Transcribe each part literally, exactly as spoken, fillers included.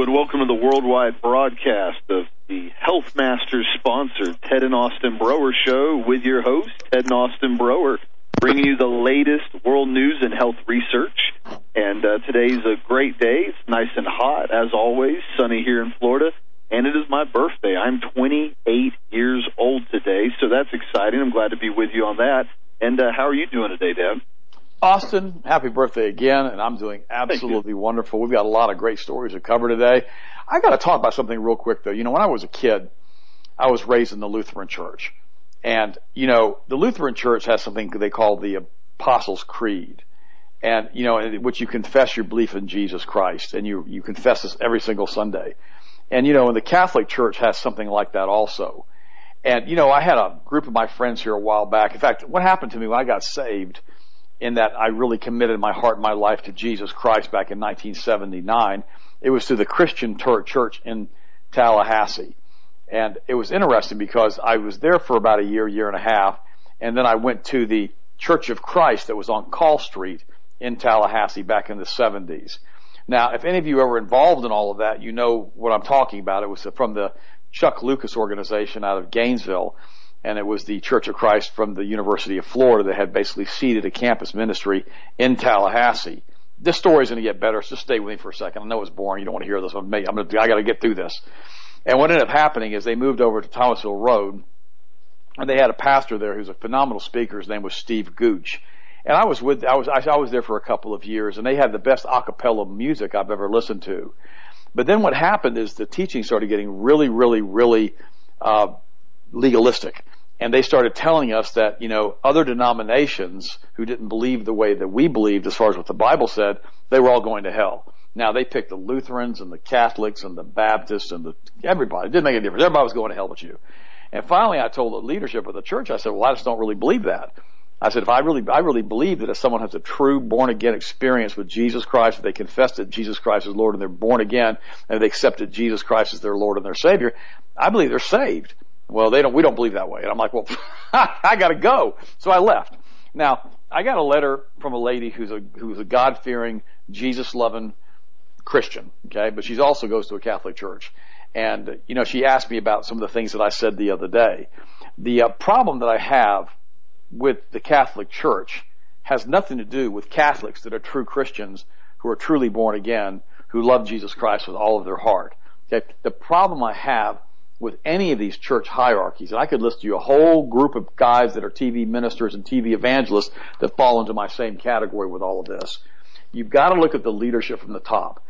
and welcome to the worldwide broadcast of the Health Masters sponsored Ted and Austin Broer Show with your host, Ted and Austin Broer, bringing you the latest world news and health research. And uh, today's a great day. It's nice and hot, as always, sunny here in Florida, and it is my birthday. I'm twenty-eight years old today, so that's exciting. I'm glad to be with you on that. And uh, how are you doing today, Dad? Austin, happy birthday again, and I'm doing absolutely wonderful. We've got a lot of great stories to cover today. I got to talk about something real quick, though. You know, when I was a kid, I was raised in the Lutheran Church. And, you know, the Lutheran Church has something they call the Apostles' Creed. And, you know, in which you confess your belief in Jesus Christ, and you, you confess this every single Sunday. And, you know, and the Catholic Church has something like that also. And, you know, I had a group of my friends here a while back. In fact, what happened to me when I got saved, in that I really committed my heart and my life to Jesus Christ back in nineteen seventy-nine. It was to the Christian Church in Tallahassee. And it was interesting because I was there for about a year, year and a half, and then I went to the Church of Christ that was on Call Street in Tallahassee back in the seventies. Now, if any of you are involved in all of that, you know what I'm talking about. It was from the Chuck Lucas organization out of Gainesville, and it was the Church of Christ from the University of Florida that had basically seeded a campus ministry in Tallahassee. This story's going to get better, so just stay with me for a second. I know it's boring. You don't want to hear this. I'm going to, I got to get through this. And what ended up happening is they moved over to Thomasville Road, and they had a pastor there who's a phenomenal speaker. His name was Steve Gooch. And I was with, I was, I was there for a couple of years, and they had the best a cappella music I've ever listened to. But then what happened is the teaching started getting really, really, really, uh, legalistic. And they started telling us that, you know, other denominations who didn't believe the way that we believed as far as what the Bible said, they were all going to hell. Now, they picked the Lutherans and the Catholics and the Baptists and the, everybody. It didn't make any difference. Everybody was going to hell but you. And finally, I told the leadership of the church, I said, well, I just don't really believe that. I said, if I really, I really believe that if someone has a true born-again experience with Jesus Christ, if they confess that Jesus Christ is Lord and they're born again, and if they accepted Jesus Christ as their Lord and their Savior, I believe they're saved. Well, they don't, we don't believe that way. And I'm like, well, I gotta go. So I left. Now, I got a letter from a lady who's a, who's a God-fearing, Jesus-loving Christian, okay? But she also goes to a Catholic church. And, you know, she asked me about some of the things that I said the other day. The uh, problem that I have with the Catholic Church has nothing to do with Catholics that are true Christians, who are truly born again, who love Jesus Christ with all of their heart. Okay? The problem I have with any of these church hierarchies, and I could list you a whole group of guys that are T V ministers and T V evangelists that fall into my same category with all of this. You've got to look at the leadership from the top.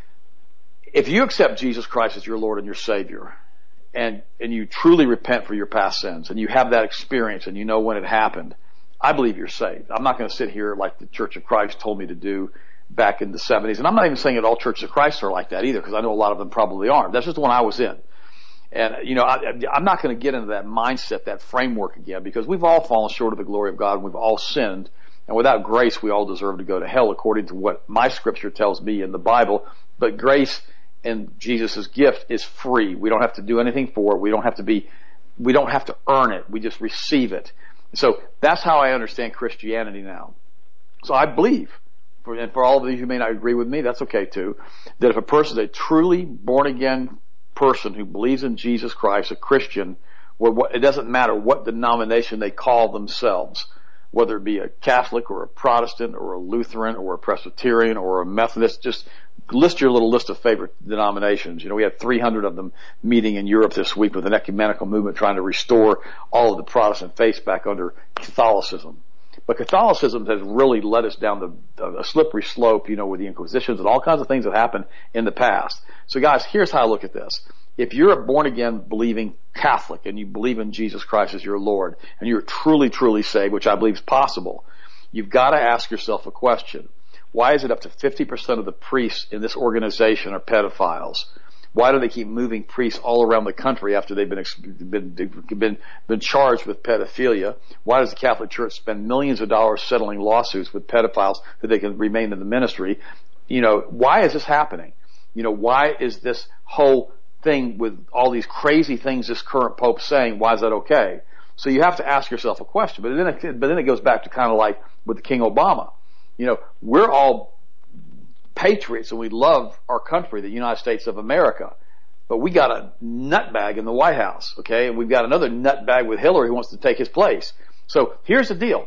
If you accept Jesus Christ as your Lord and your Savior, and, and you truly repent for your past sins, and you have that experience, and you know when it happened, I believe you're saved. I'm not going to sit here like the Church of Christ told me to do back in the seventies, and I'm not even saying that all churches of Christ are like that either, because I know a lot of them probably aren't. That's just the one I was in. And, you know, I, I'm not going to get into that mindset, that framework again, because we've all fallen short of the glory of God, and we've all sinned. And without grace, we all deserve to go to hell, according to what my scripture tells me in the Bible. But grace and Jesus' gift is free. We don't have to do anything for it. We don't have to be, we don't have to earn it. We just receive it. So that's how I understand Christianity now. So I believe, for, and for all of you who may not agree with me, that's okay too, that if a person is a truly born-again person who believes in Jesus Christ, a Christian, it doesn't matter what denomination they call themselves, whether it be a Catholic or a Protestant or a Lutheran or a Presbyterian or a Methodist, just list your little list of favorite denominations. You know, we had three hundred of them meeting in Europe this week with an ecumenical movement trying to restore all of the Protestant faiths back under Catholicism. But Catholicism has really led us down the, a slippery slope, you know, with the Inquisitions and all kinds of things that happened in the past. So guys, here's how I look at this. If you're a born-again believing Catholic and you believe in Jesus Christ as your Lord and you're truly, truly saved, which I believe is possible, you've got to ask yourself a question. Why is it up to fifty percent of the priests in this organization are pedophiles? Why do they keep moving priests all around the country after they've been, been, been, been charged with pedophilia? Why does the Catholic Church spend millions of dollars settling lawsuits with pedophiles so they can remain in the ministry? You know, why is this happening? You know, why is this whole thing with all these crazy things this current Pope's saying, why is that okay? So you have to ask yourself a question. But then it, but then it goes back to kind of like with King Obama. You know, we're all patriots and we love our country, the United States of America. But we got a nutbag in the White House, okay? And we've got another nutbag with Hillary who wants to take his place. So here's the deal.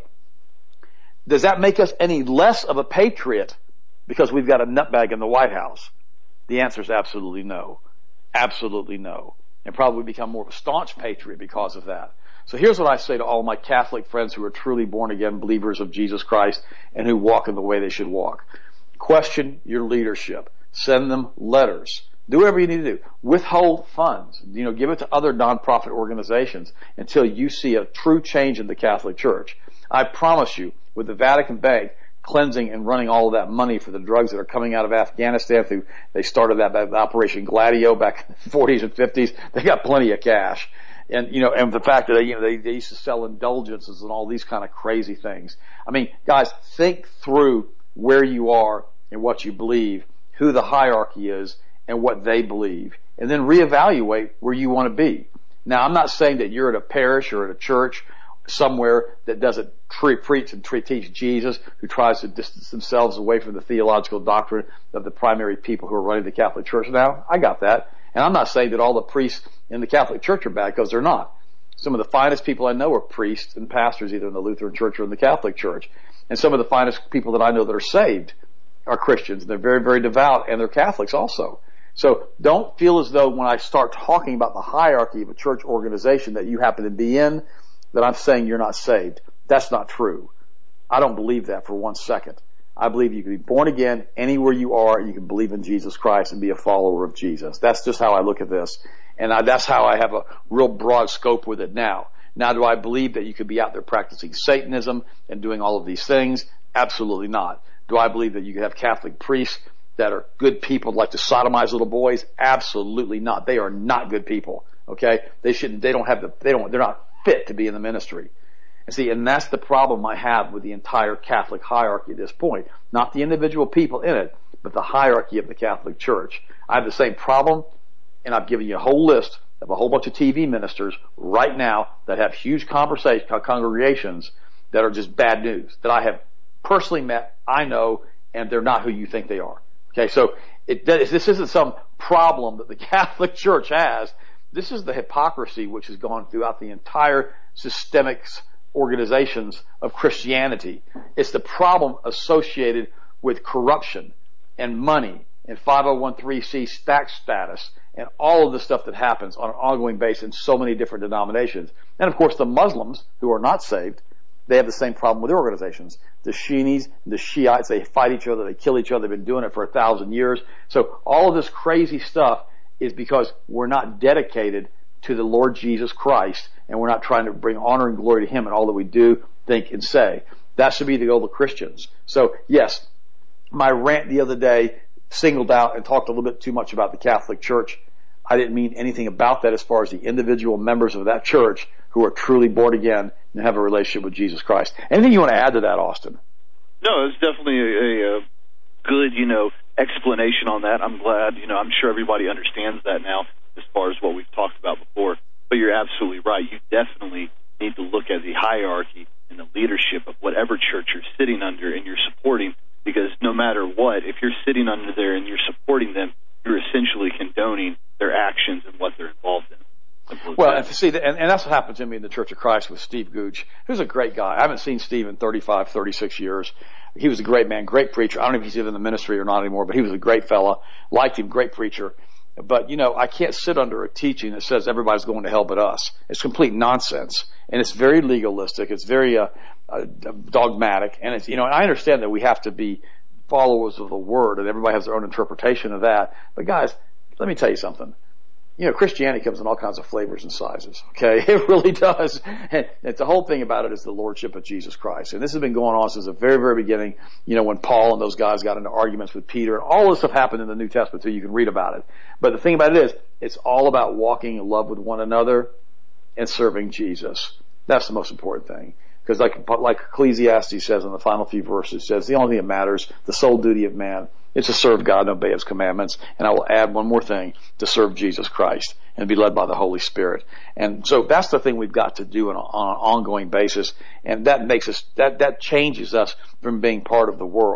Does that make us any less of a patriot because we've got a nutbag in the White House? The answer is absolutely no. Absolutely no. And probably become more of a staunch patriot because of that. So here's what I say to all my Catholic friends who are truly born again believers of Jesus Christ and who walk in the way they should walk. Question your leadership. Send them letters. Do whatever you need to do. Withhold funds. You know, give it to other nonprofit organizations until you see a true change in the Catholic Church. I promise you, with the Vatican Bank cleansing and running all of that money for the drugs that are coming out of Afghanistan through, they started that, that Operation Gladio back in the forties and fifties. They got plenty of cash. And, you know, and the fact that they, you know, they, they used to sell indulgences and all these kind of crazy things. I mean, guys, think through where you are and what you believe, who the hierarchy is, and what they believe, and then reevaluate where you want to be. Now, I'm not saying that you're at a parish or at a church somewhere that doesn't tre- preach and tre- teach Jesus, who tries to distance themselves away from the theological doctrine of the primary people who are running the Catholic Church now. I got that. And I'm not saying that all the priests in the Catholic Church are bad, because they're not. Some of the finest people I know are priests and pastors, either in the Lutheran Church or in the Catholic Church. And some of the finest people that I know that are saved are Christians. They're very, very devout, and they're Catholics also. So don't feel as though when I start talking about the hierarchy of a church organization that you happen to be in, that I'm saying you're not saved. That's not true. I don't believe that for one second. I believe you can be born again anywhere you are. You can believe in Jesus Christ and be a follower of Jesus. That's just how I look at this. And I, that's how I have a real broad scope with it now. Now, do I believe that you could be out there practicing Satanism and doing all of these things? Absolutely not. Do I believe that you could have Catholic priests that are good people like to sodomize little boys? Absolutely not. They are not good people. Okay? They shouldn't, they don't have the, they don't, they're not fit to be in the ministry. And see, and that's the problem I have with the entire Catholic hierarchy at this point. Not the individual people in it, but the hierarchy of the Catholic Church. I have the same problem, and I've given you a whole list of a whole bunch of T V ministers right now that have huge conversation, congregations that are just bad news, that I have personally met, I know, and they're not who you think they are. Okay, so it, this isn't some problem that the Catholic Church has. This is the hypocrisy which has gone throughout the entire systemic organizations of Christianity. It's the problem associated with corruption and money and five oh one c tax status and all of the stuff that happens on an ongoing basis in so many different denominations. And of course the Muslims who are not saved, they have the same problem with their organizations. The Sunnis, the Shiites, they fight each other, they kill each other, they've been doing it for a thousand years. So all of this crazy stuff is because we're not dedicated to the Lord Jesus Christ, and we're not trying to bring honor and glory to Him in all that we do, think, and say. That should be the goal of Christians. So yes, my rant the other day singled out and talked a little bit too much about the Catholic Church. I didn't mean anything about that as far as the individual members of that church who are truly born again and have a relationship with Jesus Christ. Anything you want to add to that, Austin? No, it's definitely a, a good, you know, explanation on that. I'm glad, you know, I'm sure everybody understands that now as far as what we've talked about before. But you're absolutely right. You definitely need to look at the hierarchy and the leadership of whatever church you're sitting under and you're supporting, because no matter what, if you're sitting under there and you're supporting them, you're essentially condoning their actions and what they're involved in. Well, and see, and, and that's what happened to me in the Church of Christ with Steve Gooch, who's a great guy. I haven't seen Steve in thirty-five, thirty-six years. He was a great man, great preacher. I don't know if he's even in the ministry or not anymore, but he was a great fella. Liked him, great preacher. But, you know, I can't sit under a teaching that says everybody's going to hell but us. It's complete nonsense. And it's very legalistic. It's very uh, uh, dogmatic. And it's, you know, and I understand that we have to be followers of the Word, and everybody has their own interpretation of that. But guys, let me tell you something. You know, Christianity comes in all kinds of flavors and sizes, okay? It really does. And it's the whole thing about it is the Lordship of Jesus Christ. And this has been going on since the very, very beginning, you know, when Paul and those guys got into arguments with Peter. All this stuff happened in the New Testament, so you can read about it. But the thing about it is, it's all about walking in love with one another and serving Jesus. That's the most important thing. Because like, like Ecclesiastes says in the final few verses, it says the only thing that matters, the sole duty of man, is to serve God and obey His commandments. And I will add one more thing, to serve Jesus Christ and be led by the Holy Spirit. And so that's the thing we've got to do on, on an ongoing basis. And that makes us, that, that changes us from being part of the world.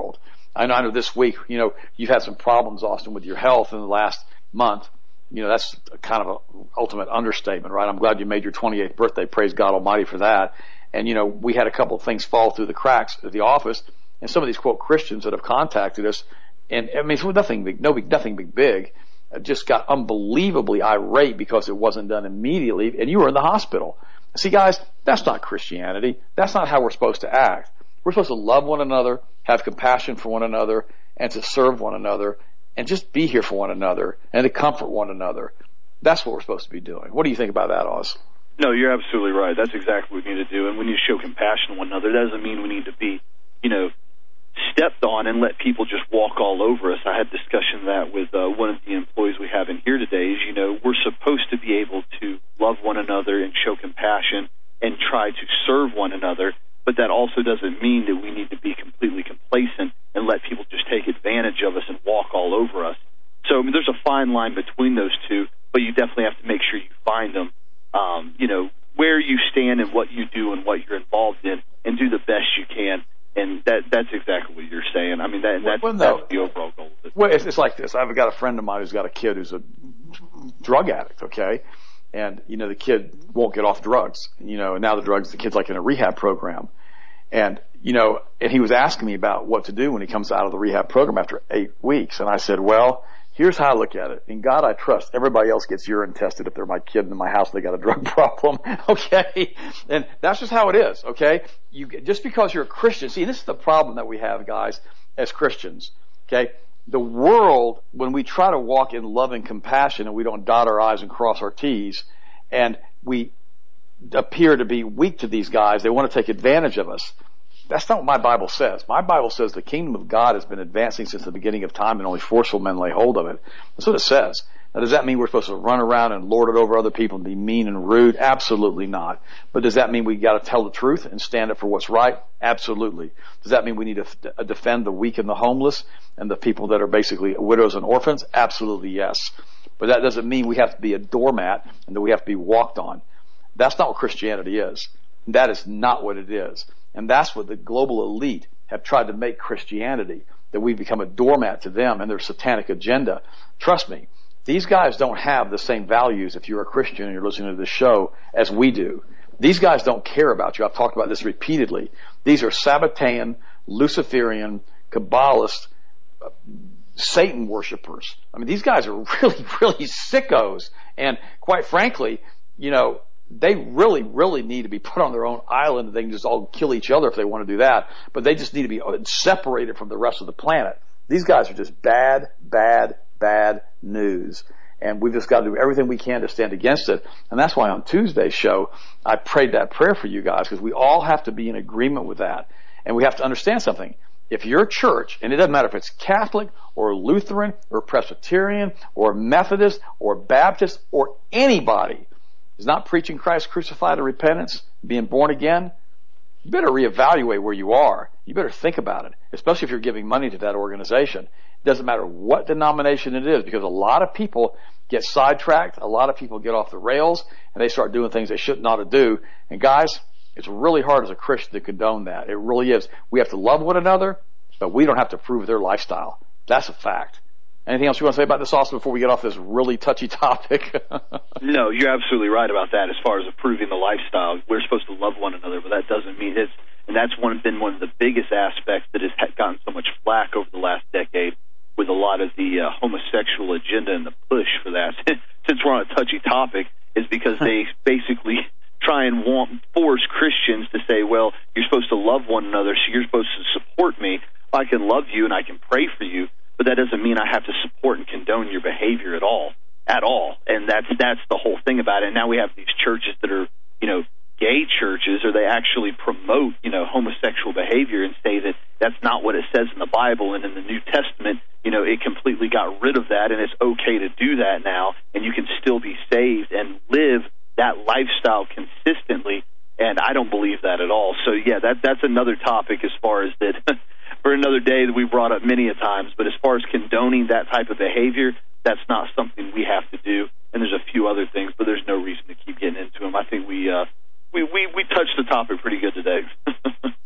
I know, I know this week, you know, you've had some problems, Austin, with your health in the last month. You know, that's kind of an ultimate understatement, right? I'm glad you made your twenty-eighth birthday. Praise God Almighty for that. And, you know, we had a couple of things fall through the cracks at the office, and some of these, quote, Christians that have contacted us, and I mean, it's nothing big, no big, nothing big, big, just got unbelievably irate because it wasn't done immediately, and you were in the hospital. See, guys, that's not Christianity. That's not how we're supposed to act. We're supposed to love one another, have compassion for one another, and to serve one another, and just be here for one another, and to comfort one another. That's what we're supposed to be doing. What do you think about that, Oz? No, you're absolutely right. That's exactly what we need to do. And we need to show compassion to one another. That doesn't mean we need to be, you know, stepped on and let people just walk all over us. I had discussion of that with uh, one of the employees we have in here today. Is, you know, we're supposed to be able to love one another and show compassion and try to serve one another. But that also doesn't mean that we need to be completely complacent and let people just take advantage of us and walk all over us. So, I mean, there's a fine line between those two, but you definitely have to make sure you find them, um, you know, where you stand and what you do and what you're involved in, and do the best you can. And that that's exactly what you're saying. I mean, that, that's, well, no. that's the overall goal of it. Well, it's, it's like this. I've got a friend of mine who's got a kid who's a drug addict, okay? And, you know, the kid won't get off drugs. You know, and now the drugs, the kid's like in a rehab program. And, you know, and he was asking me about what to do when he comes out of the rehab program after eight weeks. And I said, well, here's how I look at it. In God I trust. Everybody else gets urine tested if they're my kid in my house and they got a drug problem. Okay? And that's just how it is, okay? You, just because you're a Christian, see, this is the problem that we have, guys, as Christians, okay? The world, when we try to walk in love and compassion and we don't dot our I's and cross our T's, and we appear to be weak to these guys, they want to take advantage of us. That's not what my Bible says. My Bible says the kingdom of God has been advancing since the beginning of time, and only forceful men lay hold of it. That's what it says. Now, does that mean we're supposed to run around and lord it over other people and be mean and rude? Absolutely not. But does that mean we got to tell the truth and stand up for what's right? Absolutely. Does that mean we need to f- defend the weak and the homeless and the people that are basically widows and orphans? Absolutely yes. But that doesn't mean we have to be a doormat and that we have to be walked on. That's not what Christianity is. That is not what it is. And that's what the global elite have tried to make Christianity, that we've become a doormat to them and their satanic agenda. Trust me, these guys don't have the same values if you're a Christian and you're listening to this show as we do. These guys don't care about you. I've talked about this repeatedly. These are Sabbatean, Luciferian, Kabbalist, uh, Satan worshipers. I mean, these guys are really, really sickos. And quite frankly, you know, they really, really need to be put on their own island. They can just all kill each other if they want to do that. But they just need to be separated from the rest of the planet. These guys are just bad, bad, bad news. And we've just got to do everything we can to stand against it. And that's why on Tuesday's show, I prayed that prayer for you guys, because we all have to be in agreement with that. And we have to understand something. If your church, and it doesn't matter if it's Catholic or Lutheran or Presbyterian or Methodist or Baptist or anybody, is not preaching Christ crucified and repentance, being born again, you better reevaluate where you are. You better think about it, especially if you're giving money to that organization. It doesn't matter what denomination it is, because a lot of people get sidetracked, a lot of people get off the rails, and they start doing things they should not to do. And guys, it's really hard as a Christian to condone that. It really is. We have to love one another, but we don't have to prove their lifestyle. That's a fact. Anything else you want to say about this, Austin, before we get off this really touchy topic? No, you're absolutely right about that as far as approving the lifestyle. We're supposed to love one another, but that doesn't mean it's, and that's one, been one of the biggest aspects that has gotten so much flack over the last decade with a lot of the uh, homosexual agenda and the push for that. Since we're on a touchy topic, is because they basically try and want, force Christians to say, well, you're supposed to love one another, so you're supposed to support me. I can love you and I can pray for you, but that doesn't mean I have to support and condone your behavior at all, at all. And that's that's the whole thing about it. And now we have these churches that are, you know, gay churches, or they actually promote, you know, homosexual behavior and say that that's not what it says in the Bible. And in the New Testament, you know, it completely got rid of that, and it's okay to do that now, and you can still be saved and live that lifestyle consistently. And I don't believe that at all. So yeah, that that's another topic as far as that. For another day that we brought up many a times, but as far as condoning that type of behavior, that's not something we have to do. And there's a few other things, but there's no reason to keep getting into them. I think we uh, we, we we touched the topic pretty good today.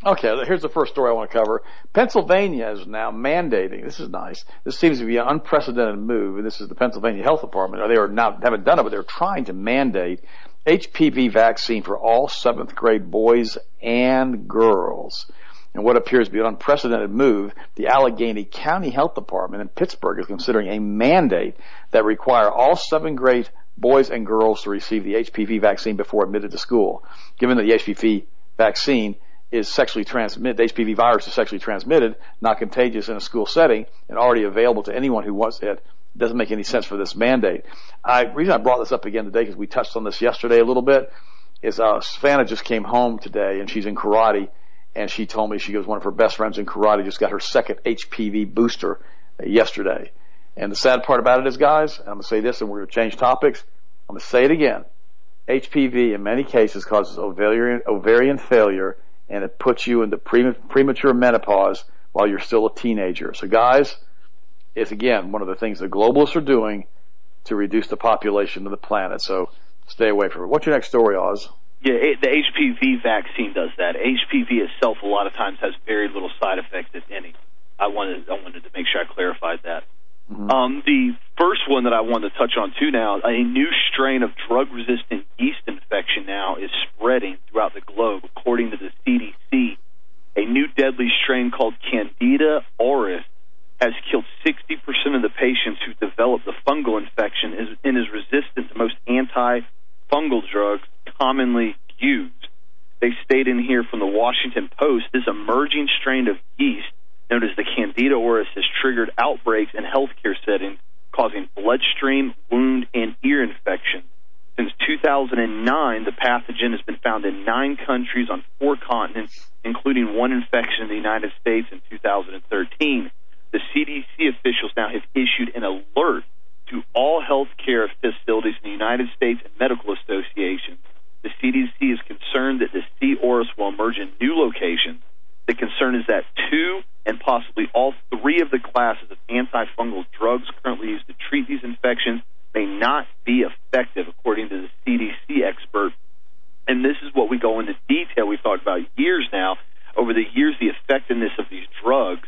Okay, here's the first story I want to cover. Pennsylvania is now mandating, this is nice, this seems to be an unprecedented move, and this is the Pennsylvania Health Department, or they are now, haven't done it, but they're trying to mandate H P V vaccine for all seventh grade boys and girls. And what appears to be an unprecedented move, the Allegheny County Health Department in Pittsburgh is considering a mandate that require all seventh grade boys and girls to receive the H P V vaccine before admitted to school. Given that the H P V vaccine is sexually transmitted, the H P V virus is sexually transmitted, not contagious in a school setting, and already available to anyone who wants it, it doesn't make any sense for this mandate. I, the reason I brought this up again today, because we touched on this yesterday a little bit, is uh, Savannah just came home today, and she's in karate, and she told me, she goes, one of her best friends in karate just got her second H P V booster uh, yesterday. And the sad part about it is, guys, I'm going to say this, and we're going to change topics. I'm going to say it again. H P V in many cases causes ovarian, ovarian failure, and it puts you into pre- premature menopause while you're still a teenager. So guys, it's again one of the things the globalists are doing to reduce the population of the planet. So stay away from it. What's your next story, Oz? Yeah, it, the H P V vaccine does that. H P V itself a lot of times has very little side effects, if any. I wanted, I wanted to make sure I clarified that. Mm-hmm. Um, the first one that I wanted to touch on too now, a new strain of drug-resistant yeast infection now is spreading throughout the globe. According to the C D C, a new deadly strain called Candida auris has killed sixty percent of the patients who developed the fungal infection and is resistant to most antifungal drugs commonly used. They state in here from the Washington Post, this emerging strain of yeast known as the Candida auris has triggered outbreaks in healthcare settings, causing bloodstream, wound, and ear infections. Since two thousand nine, the pathogen has been found in nine countries on four continents, including one infection in the United States in two thousand thirteen. The C D C officials now have issued an alert to all healthcare facilities in the United States and medical associations. The C D C is concerned that the C. auris will emerge in new locations. The concern is that two and possibly all three of the classes of antifungal drugs currently used to treat these infections may not be effective, according to the C D C expert. And this is what we go into detail. We've talked about years now. Over the years, the effectiveness of these drugs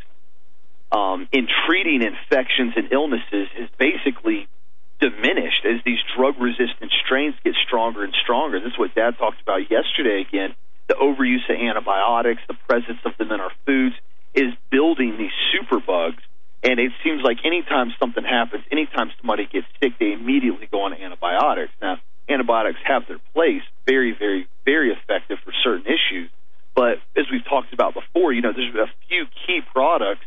um, in treating infections and illnesses is basically diminished as these drug-resistant strains get stronger and stronger. This is what Dad talked about yesterday again. The overuse of antibiotics, the presence of them in our foods, is building these superbugs. And it seems like anytime something happens, anytime somebody gets sick, they immediately go on antibiotics. Now, antibiotics have their place, very, very, very effective for certain issues. But as we've talked about before, you know, there's a few key products.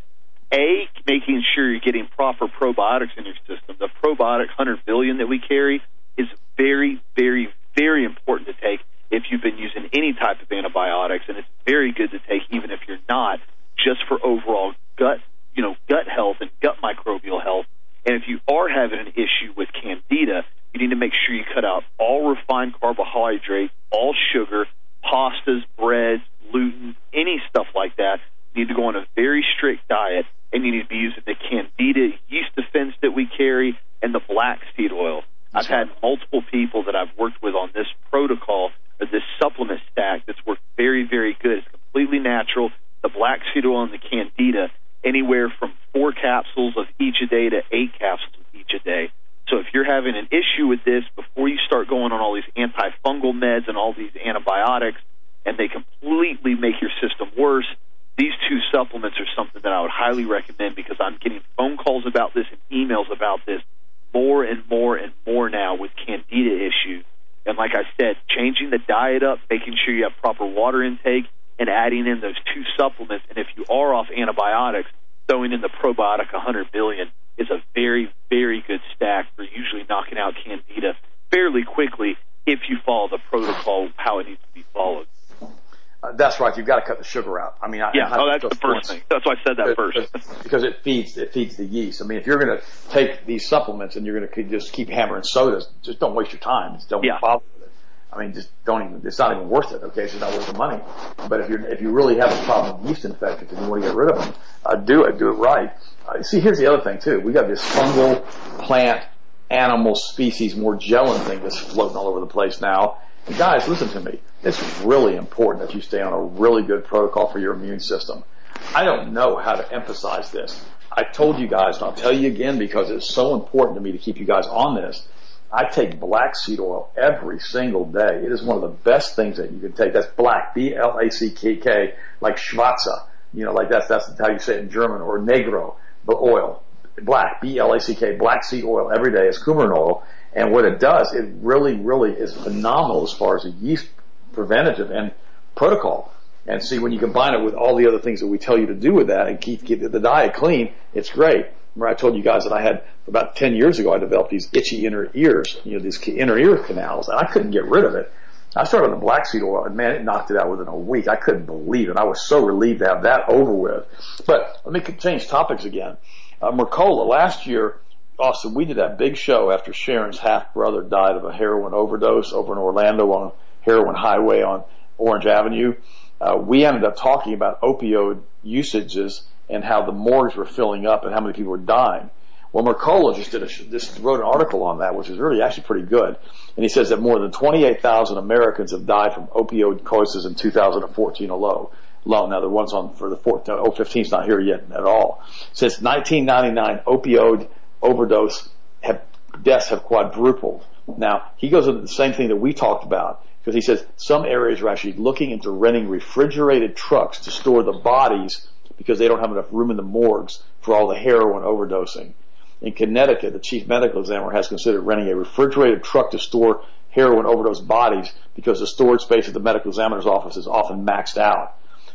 A, making sure you're getting proper probiotics in your system. The probiotic one hundred billion that we carry is very, very, very important to take if you've been using any type of antibiotics, and it's very good to take even if you're not, just for overall gut, you know, gut health and gut microbial health. And if you are having an issue with Candida, you need to make sure you cut out all refined carbohydrates, all sugar, pastas, breads, gluten, any stuff like that. You need to go on a very strict diet, and you need to be using the Candida yeast defense that we carry and the black seed oil. I've had multiple people that I've worked with on this protocol, or this supplement stack that's worked very, very good. It's completely natural. The black seed oil and the Candida, anywhere from four capsules of each a day to eight capsules of each a day. So if you're having an issue with this, before you start going on all these antifungal meds and all these antibiotics, and they completely make your system worse, these two supplements are something that I would highly recommend, because I'm getting phone calls about this and emails about this more and more and more now with Candida issues. And like I said, changing the diet up, making sure you have proper water intake, and adding in those two supplements. And if you are off antibiotics, throwing in the probiotic one hundred billion is a very, very good stack for usually knocking out Candida fairly quickly if you follow the protocol how it needs to be followed. Uh, that's right. You've got to cut the sugar out. I mean, I, yeah. I Oh, that's the first points. thing. That's why I said that because, first. Because it feeds it feeds the yeast. I mean, if you're going to take these supplements and you're going to just keep hammering sodas, just don't waste your time. Just don't yeah. bother with it. I mean, just don't even. It's not even worth it. Okay, so it's not worth the money. But if you if you really have a problem with yeast infections and you want to get rid of them, uh, do it. Do it right. Uh, see, here's the other thing too. We got this fungal, plant, animal species, Morgellon thing that's floating all over the place now. And guys, listen to me. It's really important that you stay on a really good protocol for your immune system. I don't know how to emphasize this. I told you guys, and I'll tell you again because it's so important to me to keep you guys on this. I take black seed oil every single day. It is one of the best things that you can take. That's black, B L A C K K, like Schwarze. You know, like that's, that's how you say it in German, or negro, the oil. Black, B L A C K, black seed oil every day is coumarin oil. And what it does, it really, really is phenomenal as far as a yeast preventative and protocol. And see, when you combine it with all the other things that we tell you to do with that and keep, keep the diet clean, it's great. Remember I told you guys that I had, about ten years ago, I developed these itchy inner ears, you know, these inner ear canals, and I couldn't get rid of it. I started on the black seed oil, and man, it knocked it out within a week. I couldn't believe it. I was so relieved to have that over with. But let me change topics again. Uh, Mercola, last year, Austin, we did that big show after Sharon's half-brother died of a heroin overdose over in Orlando on Heroin Highway on Orange Avenue. Uh, we ended up talking about opioid usages and how the morgues were filling up and how many people were dying. Well, Mercola just did a, just wrote an article on that, which is really actually pretty good. And he says that more than twenty-eight thousand Americans have died from opioid causes in two thousand fourteen alone. Alone. Now, the ones on for the oh fifteen is not here yet at all. Since nineteen ninety-nine, opioid overdose have, deaths have quadrupled. Now, he goes into the same thing that we talked about, because he says some areas are actually looking into renting refrigerated trucks to store the bodies because they don't have enough room in the morgues for all the heroin overdosing. In Connecticut, the chief medical examiner has considered renting a refrigerated truck to store heroin overdose bodies because the storage space at the medical examiner's office is often maxed out.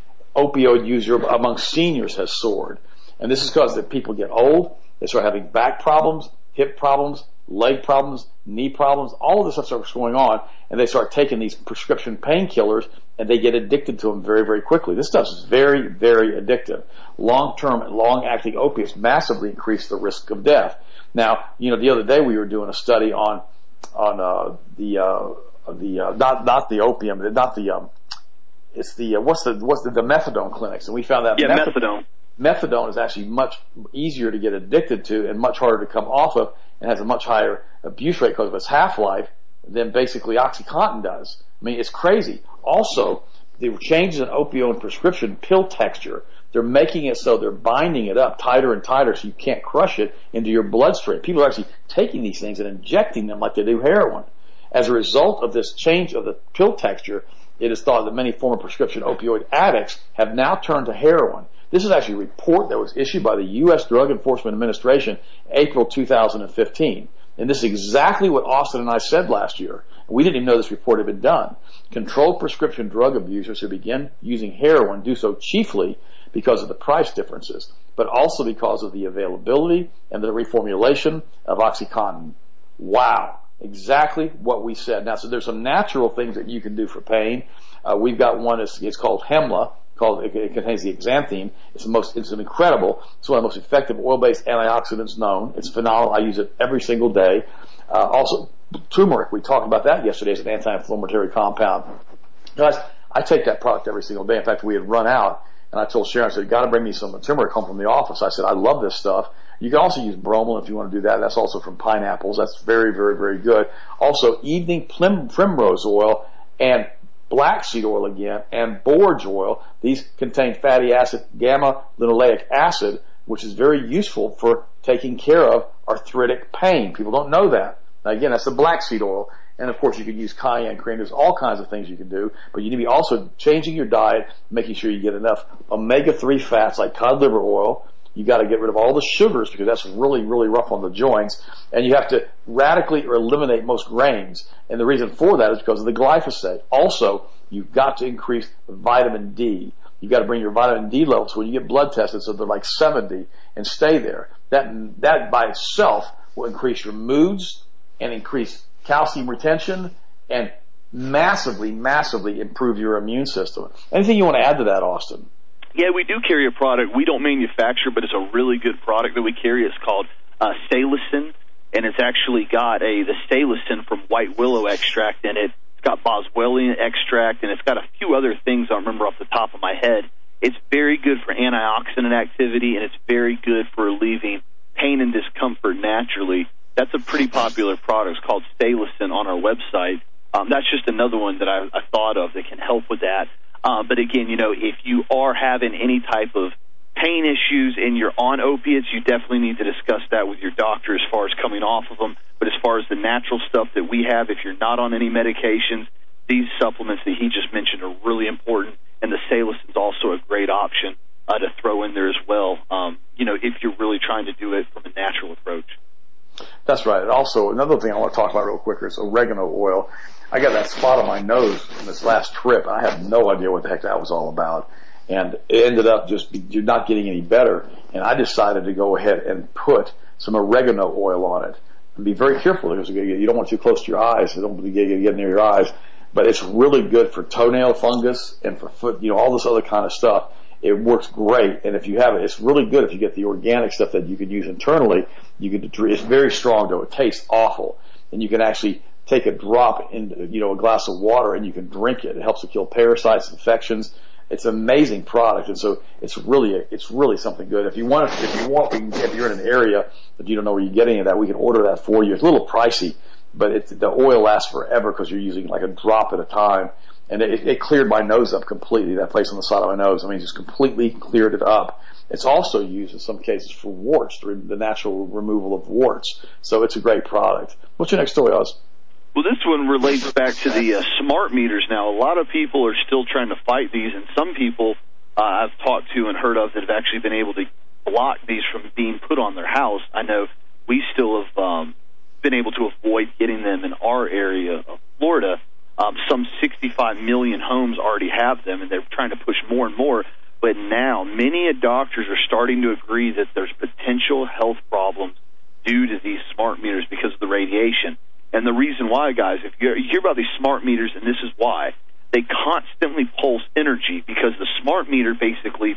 Opioid use among seniors has soared. And this is because the people get old, they start having back problems, hip problems, leg problems, knee problems, all of this stuff starts going on, and they start taking these prescription painkillers, and they get addicted to them very, very quickly. This stuff is very, very addictive. Long-term and long-acting opiates massively increase the risk of death. Now, you know, the other day we were doing a study on on uh, the uh, the uh, not not the opium, not the um, it's the uh, what's the what's the, the methadone clinics, and we found that yeah, meth- methadone. Methadone is actually much easier to get addicted to and much harder to come off of, and has a much higher abuse rate because of its half-life than basically OxyContin does. I mean, it's crazy. Also, the changes in opioid prescription pill texture, they're making it so they're binding it up tighter and tighter so you can't crush it into your bloodstream. People are actually taking these things and injecting them like they do heroin. As a result of this change of the pill texture, it is thought that many former prescription opioid addicts have now turned to heroin. This is actually a report that was issued by the U S Drug Enforcement Administration April two thousand fifteen. And this is exactly what Austin and I said last year. We didn't even know this report had been done. Controlled prescription drug abusers who begin using heroin do so chiefly because of the price differences, but also because of the availability and the reformulation of OxyContin. Wow. Exactly what we said. Now, so there's some natural things that you can do for pain. Uh, we've got one, it's, it's called Hemla. Called, it, it contains the xanthine. It's the most, it's an incredible, it's one of the most effective oil-based antioxidants known. It's phenomenal. I use it every single day. Uh, also, turmeric. We talked about that yesterday as an anti-inflammatory compound. Guys, I take that product every single day. In fact, we had run out, and I told Sharon, I said, got to bring me some turmeric home from the office. I said, I love this stuff. You can also use bromelain if you want to do that. That's also from pineapples. That's very, very, very good. Also, evening prim- primrose oil and black seed oil again, and borage oil. These contain fatty acid, gamma-linoleic acid, which is very useful for taking care of arthritic pain. People don't know that. Now again, that's the black seed oil. And of course you can use cayenne cream. There's all kinds of things you can do, but you need to be also changing your diet, making sure you get enough omega three fats like cod liver oil. You got to get rid of all the sugars because that's really, really rough on the joints. And you have to radically eliminate most grains. And the reason for that is because of the glyphosate. Also, you've got to increase vitamin D. You've got to bring your vitamin D levels when you get blood tested so they're like seventy and stay there. That, that by itself will increase your moods and increase calcium retention and massively, massively improve your immune system. Anything you want to add to that, Austin? Yeah, we do carry a product we don't manufacture, but it's a really good product that we carry. It's called uh, Salicin, and it's actually got a the Salicin from white willow extract in it. It's got boswellian extract, and it's got a few other things I don't remember off the top of my head. It's very good for antioxidant activity, and it's very good for relieving pain and discomfort naturally. That's a pretty popular product. It's called Salicin on our website. Um, that's just another one that I, I thought of that can help with that. Uh, but again, you know, if you are having any type of pain issues and you're on opiates, you definitely need to discuss that with your doctor as far as coming off of them. But as far as the natural stuff that we have, if you're not on any medications, these supplements that he just mentioned are really important, and the Salus is also a great option uh, to throw in there as well, um, you know, if you're really trying to do it from a natural approach. That's right. And also, another thing I want to talk about real quick is oregano oil. I got that spot on my nose in this last trip. I had no idea what the heck that was all about. And it ended up just you're not getting any better. And I decided to go ahead and put some oregano oil on it. And be very careful because you don't want too close to your eyes. You don't want to get, get near your eyes. But it's really good for toenail fungus and for foot, you know, all this other kind of stuff. It works great. And if you have it, it's really good if you get the organic stuff that you can use internally. You can, it's very strong though. It tastes awful. And you can actually take a drop in, you know, a glass of water and you can drink it. It helps to kill parasites, infections. It's an amazing product, and so it's really a, it's really something good. If you want, if you want, we can, if you're in an area that you don't know where you get any of that, we can order that for you. It's a little pricey, but it's, the oil lasts forever because you're using like a drop at a time, and it, it cleared my nose up completely. That place on the side of my nose, I mean, just completely cleared it up. It's also used in some cases for warts, the natural removal of warts. So it's a great product. What's your next story, Oz? Well, this one relates back to the uh, smart meters. Now, a lot of people are still trying to fight these, and some people uh, I've talked to and heard of that have actually been able to block these from being put on their house. I know we still have um, been able to avoid getting them in our area of Florida. Um, some sixty-five million homes already have them, and they're trying to push more and more. But now many doctors are starting to agree that there's potential health problems due to these smart meters because of the radiation. And the reason why, guys, if you hear about these smart meters, and this is why, they constantly pulse energy because the smart meter basically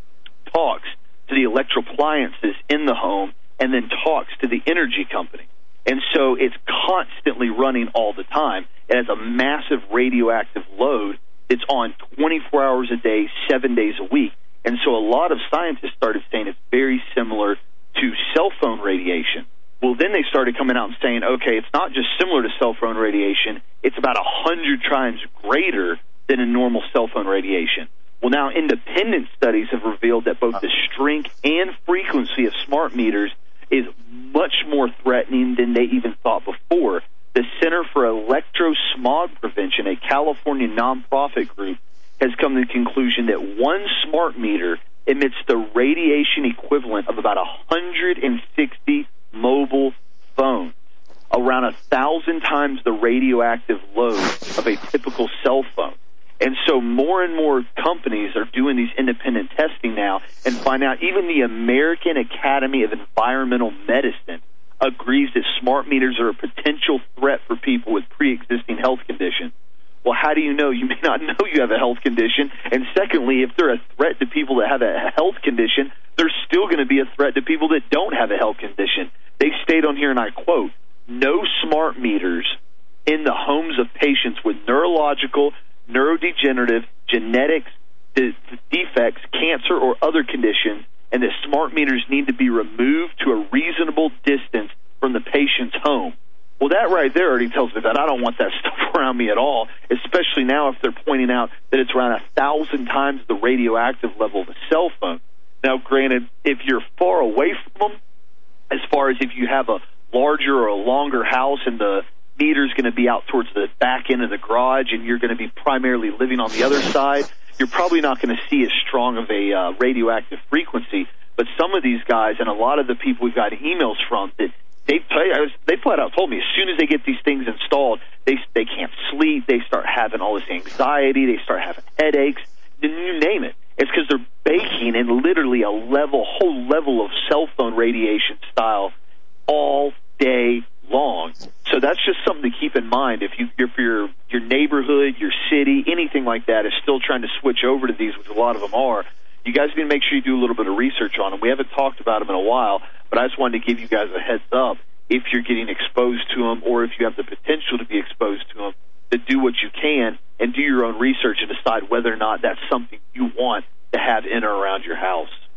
talks to the electrical appliances in the home and then talks to the energy company. And so it's constantly running all the time. It has a massive radioactive load. It's on twenty-four hours a day, seven days a week. And so a lot of scientists started saying it's very similar to cell phone radiation. Well, then they started coming out and saying, okay, it's not just similar to cell phone radiation, it's about a hundred times greater than a normal cell phone radiation. Well, now independent studies have revealed that both the strength and frequency of smart meters is much more threatening than they even thought before. The Center for Electrosmog Prevention, a California nonprofit group, has come to the conclusion that one smart meter emits the radiation equivalent of about one hundred sixty mobile phones, around a thousand times the radioactive load of a typical cell phone. And so more and more companies are doing these independent testing now and find out even the American Academy of Environmental Medicine agrees that smart meters are a potential threat for people with pre-existing health conditions. Well, how do you know? You may not know you have a health condition. And secondly, if they're a threat to people that have a health condition, they're still going to be a threat to people that don't have a health condition. They state on here, and I quote, no smart meters in the homes of patients with neurological, neurodegenerative, genetics, de- defects, cancer, or other conditions, and that smart meters need to be removed to a reasonable distance from the patient's home. Well, that right there already tells me that I don't want that stuff around me at all, especially now if they're pointing out that it's around a thousand times the radioactive level of a cell phone. Now, granted, if you're far away from them, as far as if you have a larger or a longer house and the meter's going to be out towards the back end of the garage and you're going to be primarily living on the other side, you're probably not going to see as strong of a uh, radioactive frequency. But some of these guys and a lot of the people we've got emails from, that they tell you, they flat out told me as soon as they get these things installed, they they can't sleep, they start having all this anxiety, they start having headaches, you name it. It's because they're baking in literally a level, whole level of cell phone radiation style all day long. So that's just something to keep in mind. If you, if your your neighborhood, your city, anything like that is still trying to switch over to these, which a lot of them are, you guys need to make sure you do a little bit of research on them. We haven't talked about them in a while, but I just wanted to give you guys a heads up if you're getting exposed to them or if you have the potential to be exposed to them, to do what you can and do your own research and decide whether or not that's something you want to have in or around your house.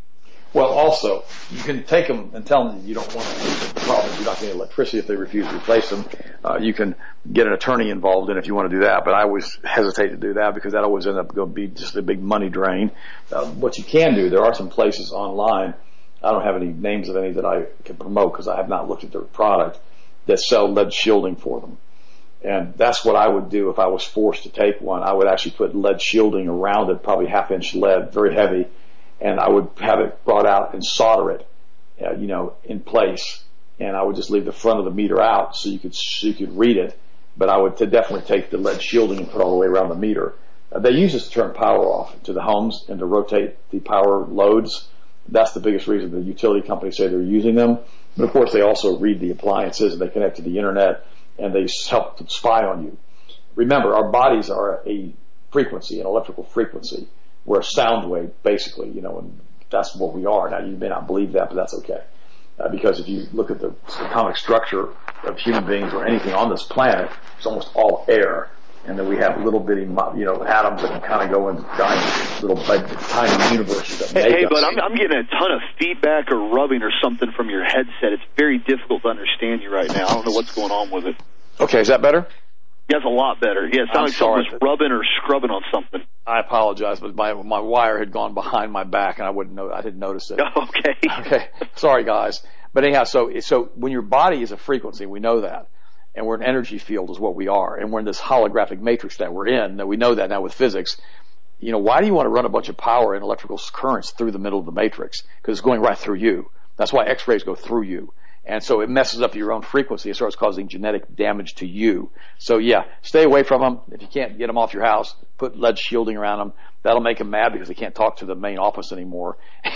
Well, also, you can take them and tell them you don't want them. The problem is you're not getting electricity if they refuse to replace them. Uh, you can get an attorney involved in if you want to do that, but I always hesitate to do that because that always ends up going to be just a big money drain. Uh, what you can do, there are some places online, I don't have any names of any that I can promote because I have not looked at their product, that sell lead shielding for them. And that's what I would do if I was forced to take one. I would actually put lead shielding around it, probably half inch lead, very heavy, and I would have it brought out and solder it, uh, you know, in place. And I would just leave the front of the meter out so you could so you could read it. But I would to definitely take the lead shielding and put it all the way around the meter. Uh, they use this to turn power off to the homes and to rotate the power loads. That's the biggest reason the utility companies say they're using them. But of course, they also read the appliances and they connect to the internet and they help to spy on you. Remember, our bodies are a frequency, an electrical frequency. We're a sound wave, basically, you know, and that's what we are. Now, you may not believe that, but that's okay. Uh, because if you look at the atomic structure of human beings or anything on this planet, it's almost all air. And then we have little bitty, you know, atoms that can kind of go into giant little tiny universes that make Hey, hey us. but I'm, I'm getting a ton of feedback or rubbing or something from your headset. It's very difficult to understand you right now. I don't know what's going on with it. Okay, is that better? Yeah, it's a lot better. Yeah, it sounds like sorry. someone's rubbing or scrubbing on something. I apologize, but my my wire had gone behind my back, and I wouldn't know. I didn't notice it. Okay. Okay. Sorry, guys. But anyhow, so so when your body is a frequency, we know that, and we're an energy field, is what we are, and we're in this holographic matrix that we're in. That we know that now with physics. You know, why do you want to run a bunch of power and electrical currents through the middle of the matrix? Because it's going right through you. That's why X-rays go through you. And so it messes up your own frequency. It starts causing genetic damage to you. So yeah, stay away from them. If you can't get them off your house, put lead shielding around them. That'll make them mad because they can't talk to the main office anymore.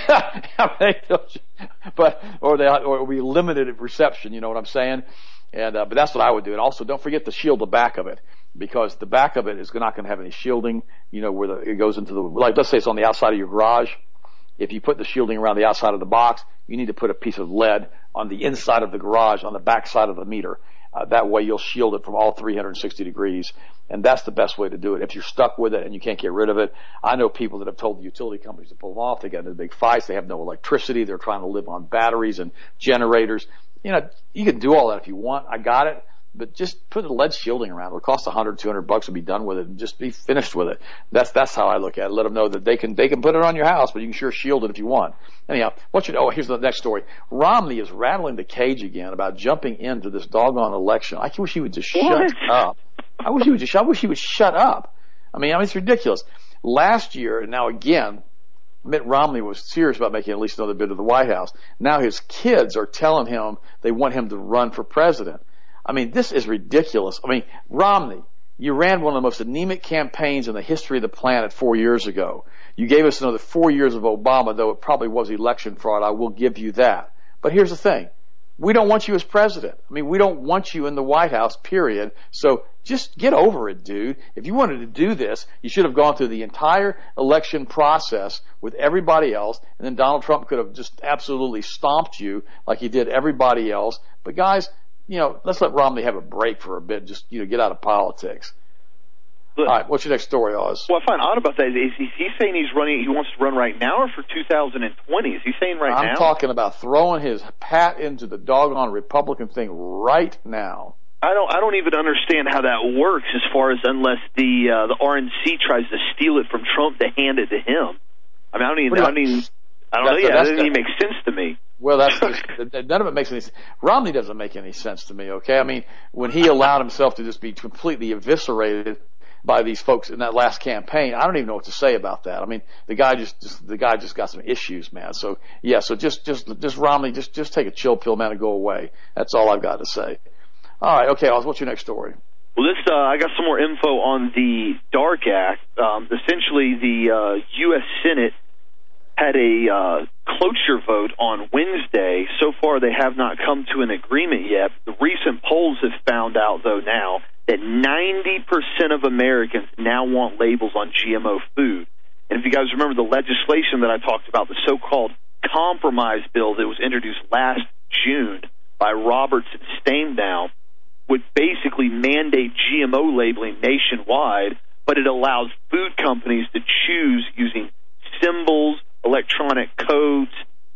but, or they, or it'll be limited reception, you know what I'm saying? And, uh, but that's what I would do. And also don't forget to shield the back of it, because the back of it is not going to have any shielding, you know, where the, it goes into the, like, let's say it's on the outside of your garage. If you put the shielding around the outside of the box, you need to put a piece of lead on the inside of the garage, on the back side of the meter. Uh, that way you'll shield it from all three hundred sixty degrees. And that's the best way to do it. If you're stuck with it and you can't get rid of it, I know people that have told the utility companies to pull them off. They get into big fights. They have no electricity. They're trying to live on batteries and generators. You know, you can do all that if you want. I got it. But just put a lead shielding around. It'll cost a hundred, two hundred bucks to be done with it and just be finished with it. That's, that's how I look at it. Let them know that they can, they can put it on your house, but you can sure shield it if you want. Anyhow, what you, oh, here's the next story. Romney is rattling the cage again about jumping into this doggone election. I wish he would just What? shut up. I wish he would just, I wish he would shut up. I mean, I mean, it's ridiculous. Last year, and now again, Mitt Romney was serious about making at least another bid of the White House. Now his kids are telling him they want him to run for president. I mean, this is ridiculous. I mean, Romney, you ran one of the most anemic campaigns in the history of the planet four years ago. You gave us another four years of Obama, though it probably was election fraud. I will give you that. But here's the thing. We don't want you as president. I mean, we don't want you in the White House, period. So just get over it, dude. If you wanted to do this, you should have gone through the entire election process with everybody else, and then Donald Trump could have just absolutely stomped you like he did everybody else. But guys, you know, let's let Romney have a break for a bit. Just, you know, get out of politics. But, all right, what's your next story, Oz? What I find odd about that is, is he saying he's running, he wants to run right now or for two thousand twenty? Is he saying right I'm now? I'm talking about throwing his pat into the doggone Republican thing right now. I don't, I don't even understand how that works as far as unless the, uh, the R N C tries to steal it from Trump to hand it to him. I mean, I don't even, I don't even, I don't know, yeah, that doesn't even make sense to me. Well, that's just, none of it makes any sense. Romney doesn't make any sense to me, okay? I mean, when he allowed himself to just be completely eviscerated by these folks in that last campaign, I don't even know what to say about that. I mean, the guy just, just the guy just got some issues, man. So, yeah, so just, just, just Romney, just, just take a chill pill, man, and go away. That's all I've got to say. All right, okay, Oz, what's your next story? Well, this, uh, I got some more info on the DARK Act. Um, essentially, the, uh, U S Senate had a uh, cloture vote on Wednesday. So far, they have not come to an agreement yet. The recent polls have found out, though, now that ninety percent of Americans now want labels on G M O food. And if you guys remember the legislation that I talked about, the so-called compromise bill that was introduced last June by Roberts and Steinbaum, would basically mandate G M O labeling nationwide, but it allows food companies to choose using symbols, electronic codes,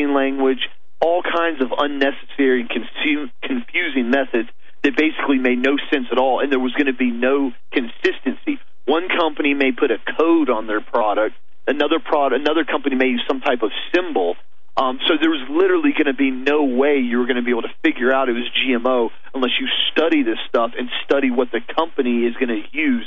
packaging language, all kinds of unnecessary and confu- confusing methods that basically made no sense at all, and there was going to be no consistency. One company may put a code on their product, another product, another company may use some type of symbol. Um, so there was literally going to be no way you were going to be able to figure out it was G M O unless you study this stuff and study what the company is going to use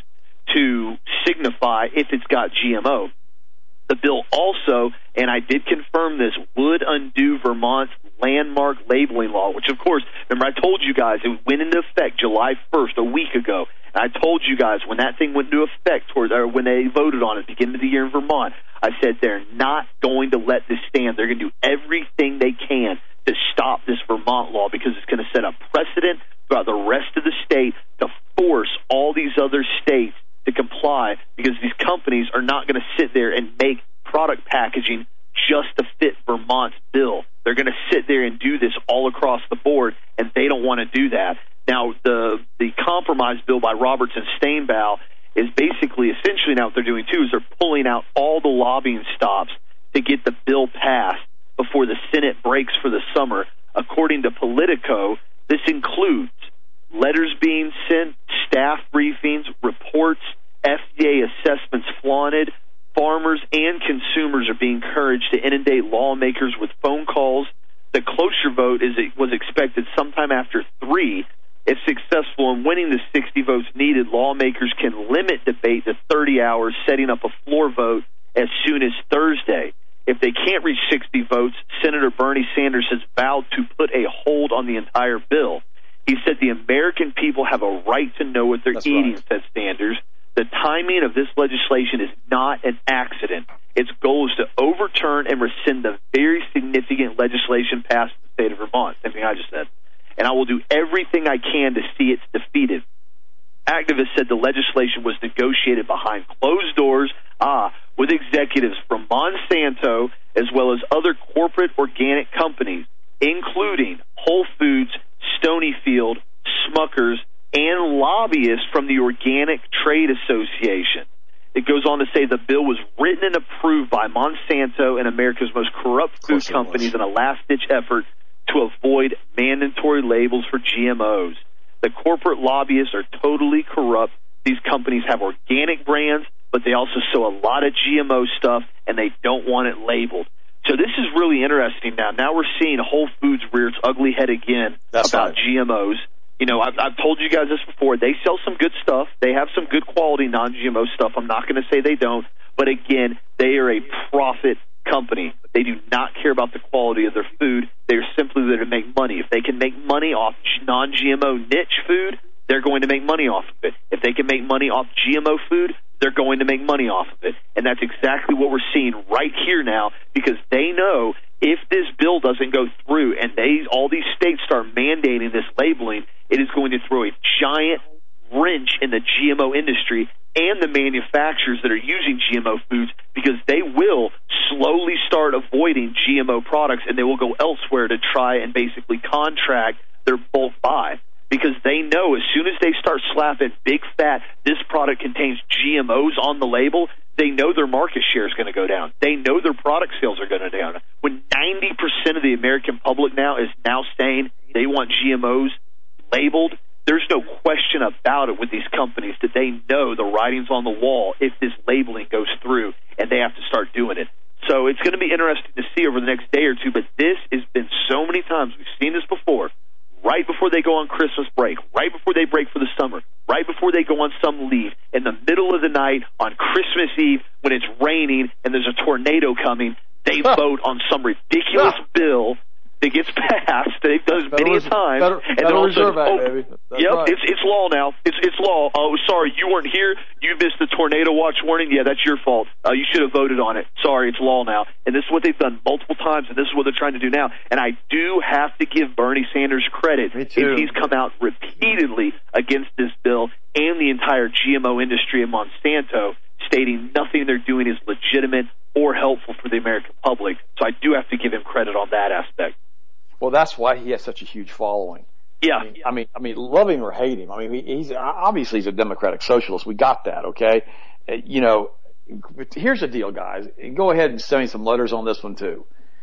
to signify if it's got G M O. The bill also, and I did confirm this, would undo Vermont's landmark labeling law, which, of course, remember I told you guys it went into effect July first, a week ago. And I told you guys when that thing went into effect, toward, or when they voted on it at the beginning of the year in Vermont, I said they're not going to let this stand. They're going to do everything they can to stop this Vermont law because it's going to set a precedent throughout the rest of the state to force all these other states to comply, because these companies are not going to sit there and make product packaging just to fit Vermont's bill. They're going to sit there and do this all across the board, and they don't want to do that. Now, the the compromise bill by Roberts and Steinbaugh is basically, essentially now what they're doing too is they're pulling out all the lobbying stops to get the bill passed before the Senate breaks for the summer. According to Politico, this includes letters being sent, staff briefings, reports, F D A assessments flaunted. Farmers and consumers are being encouraged to inundate lawmakers with phone calls. The cloture vote is was expected sometime after three. If successful in winning the sixty votes needed, lawmakers can limit debate to thirty hours, setting up a floor vote as soon as Thursday. If they can't reach sixty votes, Senator Bernie Sanders has vowed to put a hold on the entire bill. He said the American people have a right to know what they're That's eating, right. said Sanders. The timing of this legislation is not an accident. Its goal is to overturn and rescind the very significant legislation passed in the state of Vermont, same thing I just said. And I will do everything I can to see it's defeated. Activists said the legislation was negotiated behind closed doors, ah, with executives from Monsanto as well as other corporate organic companies, including Whole Foods, Stonyfield, Smuckers, and lobbyists from the Organic Trade Association. It goes on to say the bill was written and approved by Monsanto and America's most corrupt food companies in a last-ditch effort to avoid mandatory labels for G M Os. The corporate lobbyists are totally corrupt. These companies have organic brands, but they also sell a lot of G M O stuff, and they don't want it labeled. So this is really interesting now. Now we're seeing Whole Foods rear its ugly head again That's about right. G M Os. You know, I've, I've told you guys this before. They sell some good stuff. They have some good quality non-G M O stuff. I'm not going to say they don't. But again, they are a profit company. They do not care about the quality of their food. They are simply there to make money. If they can make money off non-G M O niche food, they're going to make money off of it. If they can make money off G M O food, they're going to make money off of it. And that's exactly what we're seeing right here now, because they know if this bill doesn't go through and they all these states start mandating this labeling, it is going to throw a giant wrench in the G M O industry and the manufacturers that are using G M O foods, because they will slowly start avoiding G M O products and they will go elsewhere to try and basically contract their bulk buy. Because they know as soon as they start slapping big fat, this product contains G M Os on the label, they know their market share is going to go down. They know their product sales are going to go down. When ninety percent of the American public now is now saying they want G M Os labeled, there's no question about it with these companies that they know the writing's on the wall if this labeling goes through, and they have to start doing it. So it's going to be interesting to see over the next day or two, but this has been so many times. We've seen this before. Right before they go on Christmas break, right before they break for the summer, right before they go on some leave, in the middle of the night on Christmas Eve when it's raining and there's a tornado coming, they vote on some ridiculous bill that gets passed. They've done it many a time. Better, and better then all of a sudden, Reserve Act, oh, baby. That's yep, right. it's it's law now. It's it's law. Oh, sorry, you weren't here. You missed the tornado watch warning. Yeah, that's your fault. Uh, you should have voted on it. Sorry, it's law now. And this is what they've done multiple times, and this is what they're trying to do now. And I do have to give Bernie Sanders credit. Me too. He's come out repeatedly against this bill and the entire G M O industry and Monsanto, stating nothing they're doing is legitimate or helpful for the American public. So I do have to give him credit on that aspect. Well, that's why he has such a huge following. Yeah. I mean, I mean, I mean, love him or hate him. I mean, he, he's obviously he's a democratic socialist. We got that, okay? Uh, you know, but here's the deal, guys. Go ahead and send me some letters on this one too.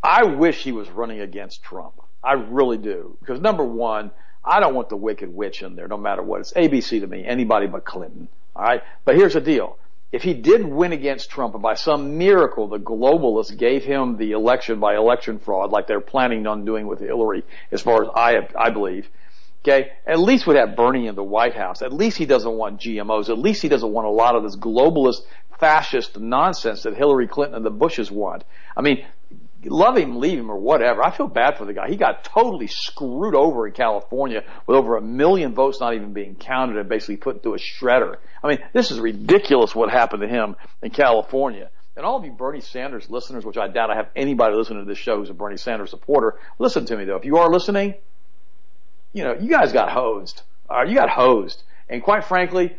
I wish he was running against Trump. I really do. Because number one, I don't want the wicked witch in there no matter what. It's A B C to me, anybody but Clinton. All right? But here's the deal. If he did win against Trump and by some miracle the globalists gave him the election by election fraud like they're planning on doing with Hillary, as far as I, I believe, okay, at least we'd have Bernie in the White House. At least he doesn't want G M Os. At least he doesn't want a lot of this globalist fascist nonsense that Hillary Clinton and the Bushes want. I mean, love him, leave him, or whatever. I feel bad for the guy. He got totally screwed over in California with over a million votes not even being counted and basically put into a shredder. I mean, this is ridiculous what happened to him in California. And all of you Bernie Sanders listeners, which I doubt I have anybody listening to this show who's a Bernie Sanders supporter, listen to me though. If you are listening, you know, you guys got hosed. All right, you got hosed. And quite frankly,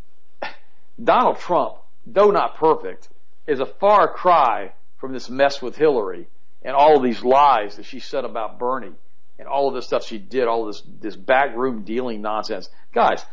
Donald Trump, though not perfect, is a far cry from this mess with Hillary and all of these lies that she said about Bernie and all of this stuff she did, all of this, this backroom dealing nonsense. Guys,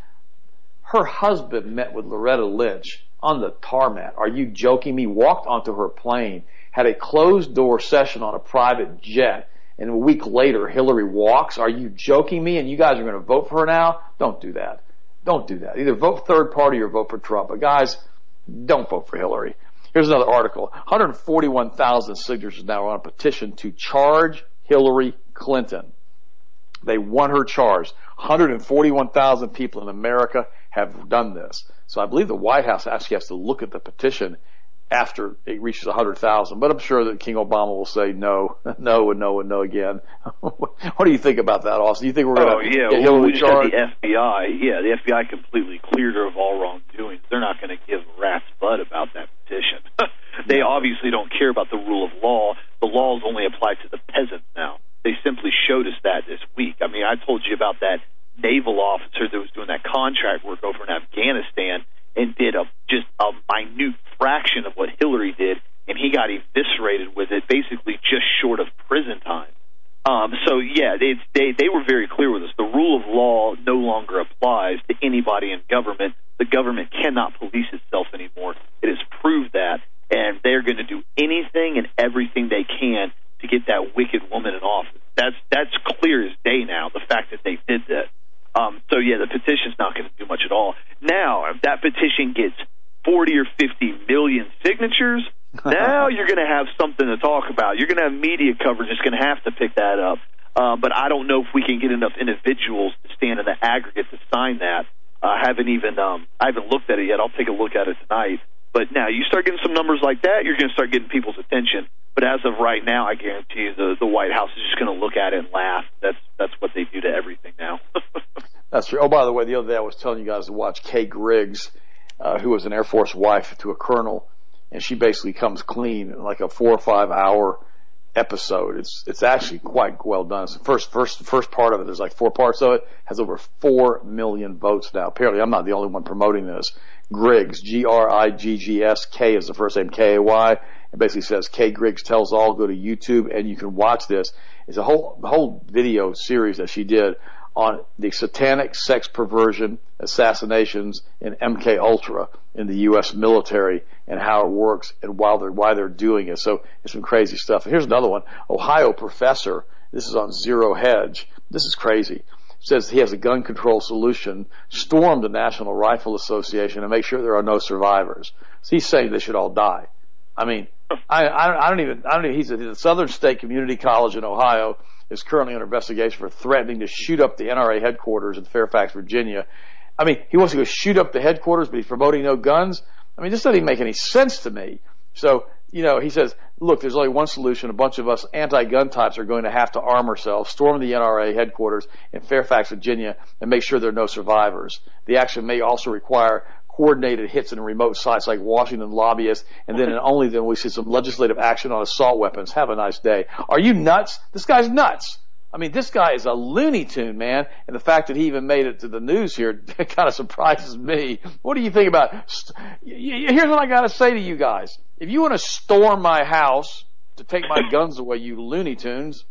her husband met with Loretta Lynch on the tarmac. Are you joking me? Walked onto her plane, had a closed door session on a private jet, and a week later Hillary walks. Are you joking me? And you guys are going to vote for her now? Don't do that. Don't do that. Either vote third party or vote for Trump. But guys, don't vote for Hillary. Here's another article. one hundred forty-one thousand signatures now on a petition to charge Hillary Clinton. They won her charge. one hundred forty-one thousand people in America have done this. So I believe the White House actually has to look at the petition after it reaches one hundred thousand. But I'm sure that King Obama will say no, no, and no, and no again. What do you think about that, Austin? Do you think we're going to oh, yeah. get well, Hillary we just charged? had the F B I. Yeah, the F B I completely cleared her of all wrongdoings. They're not going to give a rat's butt about that petition. They obviously don't care about the rule of law. The laws only apply to the peasants now. They simply showed us that this week. I mean, I told you about that naval officer that was doing that contract work over in Afghanistan and did a just a minute fraction of what Hillary did, and he got eviscerated with it, basically just short of prison time. Um, so, yeah, they, they they were very clear with us. The rule of law no longer applies to anybody in government. The government cannot police itself anymore. It has proved that, and they're going to do anything and everything they can to get that wicked woman in office. That's that's clear as day now, the fact that they did that. Um, so, yeah, the petition's not going to do much at all. Now, if that petition gets forty or fifty million signatures, now you're going to have something to talk about. You're going to have media coverage that's going to have to pick that up. Uh, but I don't know if we can get enough individuals to stand in the aggregate to sign that. I uh, haven't even um, I haven't looked at it yet. I'll take a look at it tonight. But now you start getting some numbers like that, you're going to start getting people's attention. But as of right now, I guarantee you the, the White House is just going to look at it and laugh. That's that's what they do to everything now. That's true. Oh, by the way, the other day I was telling you guys to watch Kay Griggs, uh, who was an Air Force wife to a colonel, and she basically comes clean in like a four or five hour episode. It's it's actually quite well done. It's the first first first part of it. There's like four parts of it. Has over four million votes now. Apparently, I'm not the only one promoting this. Griggs, G R I G G S, K is the first name, K A Y. It basically says Kay Griggs Tells All. Go to YouTube and you can watch this. It's a whole whole video series that she did on the satanic sex perversion assassinations in M K Ultra in the U S military and how it works and why they're, why they're doing it. So it's some crazy stuff. And here's another one. Ohio professor, this is on Zero Hedge. This is crazy. Says he has a gun control solution, storm the National Rifle Association and make sure there are no survivors. So he's saying they should all die. I mean, I, I, I don't even, I don't even, he's at the Southern State Community College in Ohio is currently under investigation for threatening to shoot up the N R A headquarters in Fairfax, Virginia. I mean, he wants to go shoot up the headquarters, but he's promoting no guns. I mean, this doesn't even make any sense to me. So, you know, he says, look, there's only one solution. A bunch of us anti-gun types are going to have to arm ourselves, storm the N R A headquarters in Fairfax, Virginia, and make sure there are no survivors. The action may also require coordinated hits in remote sites like Washington lobbyists, and then and only then we see some legislative action on assault weapons. Have a nice day. Are you nuts? This guy's nuts. I mean, this guy is a Looney Tune, man, and the fact that he even made it to the news here kind of surprises me. What do you think about st- Here's what I got to say to you guys. If you want to storm my house to take my guns away, you Looney Tunes,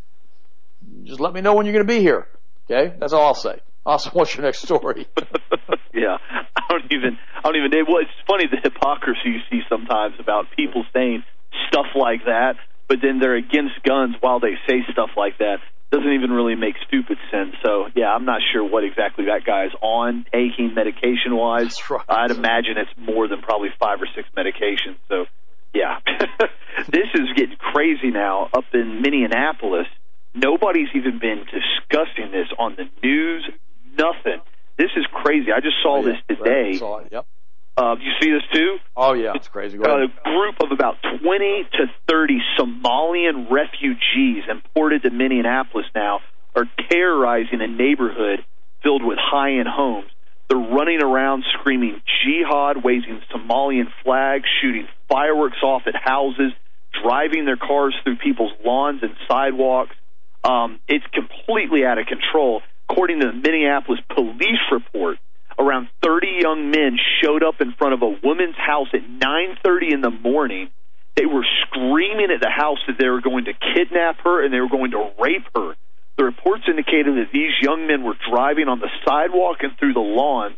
just let me know when you're going to be here. Okay? That's all I'll say. Austin, what's your next story? Yeah, I don't even, I don't even, well, it's funny the hypocrisy you see sometimes about people saying stuff like that. but then they're against guns while they say stuff like that. Doesn't even really make stupid sense. So, yeah, I'm not sure what exactly that guy's on, taking medication-wise. Right. I'd imagine it's more than probably five or six medications. So, yeah. This is getting crazy now up in Minneapolis. Nobody's even been discussing this on the news, nothing. This is crazy. I just saw oh, yeah. this today. Right. Saw it. Yep. Uh, you see this too? Oh, yeah, it's crazy. Go ahead. A group of about twenty to thirty Somalian refugees imported to Minneapolis now are terrorizing a neighborhood filled with high-end homes. They're running around screaming jihad, waving Somalian flags, shooting fireworks off at houses, driving their cars through people's lawns and sidewalks. Um, it's completely out of control. According to the Minneapolis police report, around thirty young men showed up in front of a woman's house at nine thirty in the morning. They were screaming at the house that they were going to kidnap her and they were going to rape her. The reports indicated that these young men were driving on the sidewalk and through the lawns,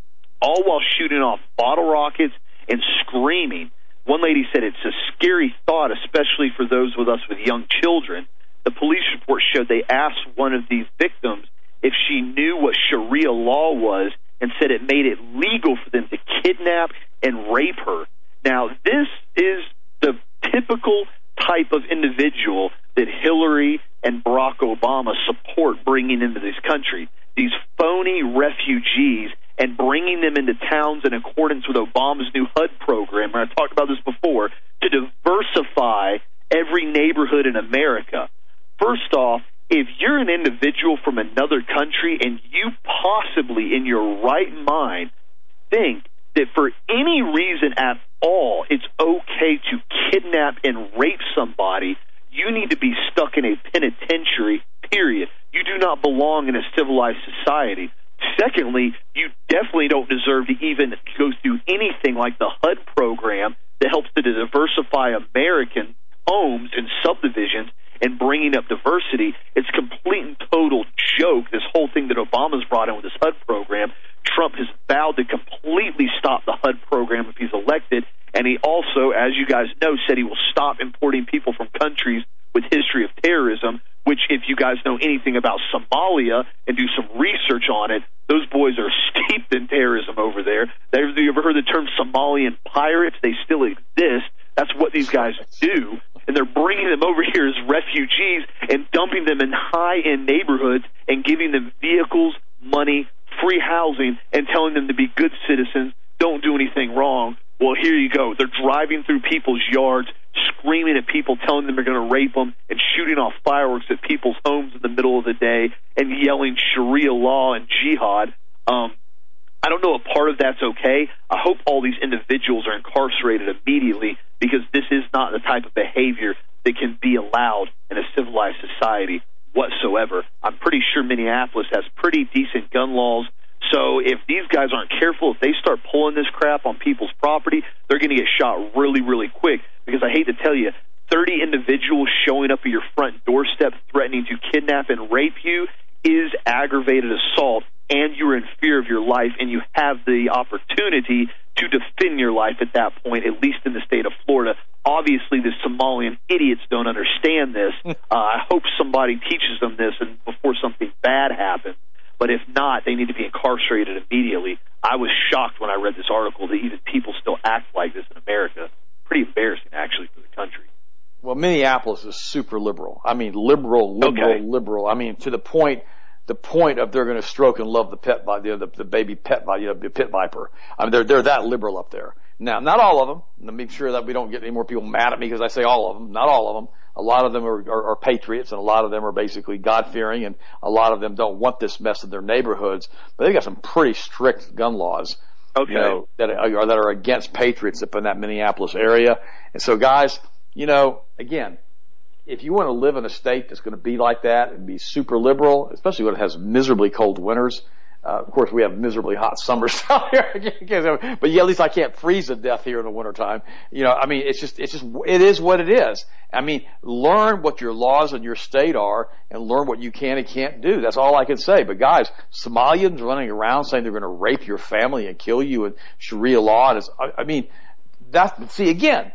all while shooting off bottle rockets and screaming. One lady said it's a scary thought, especially for those with us with young children. The police report showed they asked one of these victims if she knew what Sharia law was, and said it made it legal for them to kidnap and rape her. Now, this is the typical type of individual that Hillary and Barack Obama support bringing into this country. These phony refugees and bringing them into towns in accordance with Obama's new H U D program, and I've talked about this before, to diversify every neighborhood in America. First off, if you're an individual from another country and you possibly, in your right mind, think that for any reason at all it's okay to kidnap and rape somebody, you need to be stuck in a penitentiary, period. You do not belong in a civilized society. Secondly, you definitely don't deserve to even go through anything like the H U D program that helps to diversify American homes and subdivisions and bringing up diversity. It's a complete and total joke, this whole thing that Obama's brought in with this H U D program. Trump has vowed to completely stop the H U D program if he's elected, and he also, as you guys know, said he will stop importing people from countries with history of terrorism, which, if you guys know anything about Somalia and do some research on it, those boys are steeped in terrorism over there. Have you ever heard the term Somalian pirates? They still exist. That's what these guys do. And they're bringing them over here as refugees and dumping them in high-end neighborhoods and giving them vehicles, money, free housing, and telling them to be good citizens, don't do anything wrong. Well, here you go. They're driving through people's yards, screaming at people, telling them they're going to rape them, and shooting off fireworks at people's homes in the middle of the day and yelling Sharia law and jihad. Um, I don't know if part of that's okay. I hope all these individuals are incarcerated immediately, because this is not the type of behavior that can be allowed in a civilized society whatsoever. I'm pretty sure Minneapolis has pretty decent gun laws. So if these guys aren't careful, if they start pulling this crap on people's property, they're going to get shot really, really quick. Because I hate to tell you, thirty individuals showing up at your front doorstep threatening to kidnap and rape you is aggravated assault, and you're in fear of your life, and you have the opportunity to defend your life at that point, at least in the state of Florida. Obviously, the Somalian idiots don't understand this. Uh, I hope somebody teaches them this and before something bad happens. But if not, they need to be incarcerated immediately. I was shocked when I read this article that even people still act like this in America. Pretty embarrassing, actually, for the country. Well, Minneapolis is super liberal. I mean, liberal, liberal, okay. liberal. I mean, to the point, the point of they're going to stroke and love the pet, you know, the, the baby pet, you know, the pit viper. I mean, they're they're that liberal up there. Now, not all of them. Let me make sure that we don't get any more people mad at me because I say all of them. Not all of them. A lot of them are, are, are patriots, and a lot of them are basically God-fearing, and a lot of them don't want this mess in their neighborhoods. But they've got some pretty strict gun laws, okay, you know, that are that are against patriots up in that Minneapolis area. And so, guys, you know, again, if you want to live in a state that's going to be like that and be super liberal, especially when it has miserably cold winters. Uh, of course, we have miserably hot summers down here, but yeah, at least I can't freeze to death here in the wintertime. You know, I mean, it's just, it's just, it is what it is. I mean, learn what your laws in your state are and learn what you can and can't do. That's all I can say. But guys, Somalians running around saying they're going to rape your family and kill you and Sharia law, and it's, I, I mean, that's, see, again,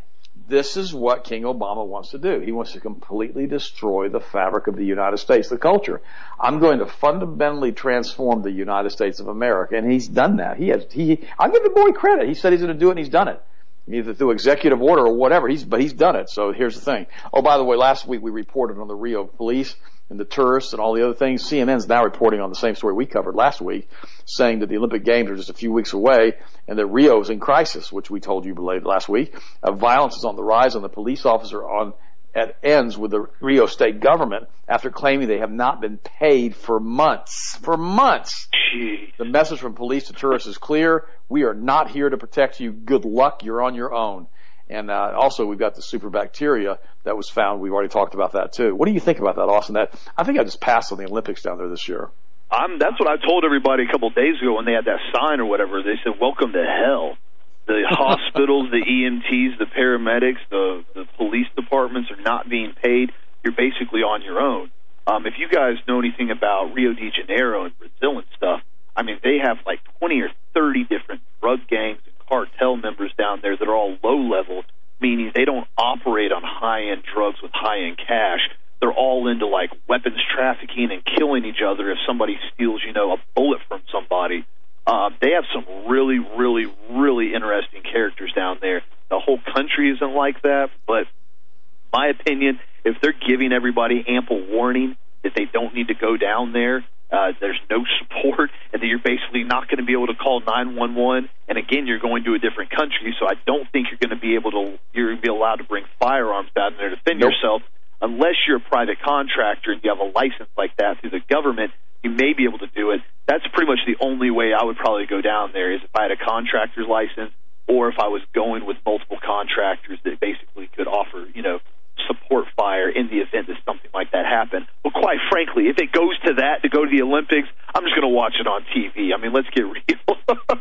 this is what King Obama wants to do. He wants to completely destroy the fabric of the United States, the culture. I'm going to fundamentally transform the United States of America, and he's done that. He has. He. I'll give the boy credit. He said he's going to do it, and he's done it. Either through executive order or whatever. He's, but he's done it. So here's the thing. Oh, by the way, last week we reported on the Rio police and the tourists and all the other things. C N N's now reporting on the same story we covered last week, saying that the Olympic Games are just a few weeks away and that Rio is in crisis, which we told you last week. Uh, violence is on the rise, and the police officer on at ends with the Rio state government after claiming they have not been paid for months. For months. Jeez. The message from police to tourists is clear. We are not here to protect you. Good luck. You're on your own. And uh, also, we've got the super bacteria that was found. We've already talked about that, too. What do you think about that, Austin? That I think I just passed on the Olympics down there this year. I'm, that's what I told everybody a couple of days ago when they had that sign or whatever. They said, welcome to hell. The hospitals, the E M Ts, the paramedics, the, the police departments are not being paid. You're basically on your own. Um, if you guys know anything about Rio de Janeiro and Brazil and stuff, I mean, they have like twenty or thirty different drug gangs and cartel members down there that are all low-level, meaning they don't operate on high-end drugs with high-end cash. They're all into, like, weapons trafficking and killing each other if somebody steals, you know, a bullet from somebody. Uh, they have some really, really, really interesting characters down there. The whole country isn't like that, but my opinion, if they're giving everybody ample warning that they don't need to go down there, uh, there's no support, and that you're basically not going to be able to call nine one one, and again, you're going to a different country, so I don't think you're going to be able to, you're going to be allowed to bring firearms down there to defend nope. yourself, unless you're a private contractor and you have a license like that through the government. You may be able to do it. That's pretty much the only way I would probably go down there is if I had a contractor's license or if I was going with multiple contractors that basically could offer, you know, support fire in the event that something like that happened. But quite frankly, if it goes to that, to go to the Olympics, I'm just going to watch it on T V. I mean, let's get real.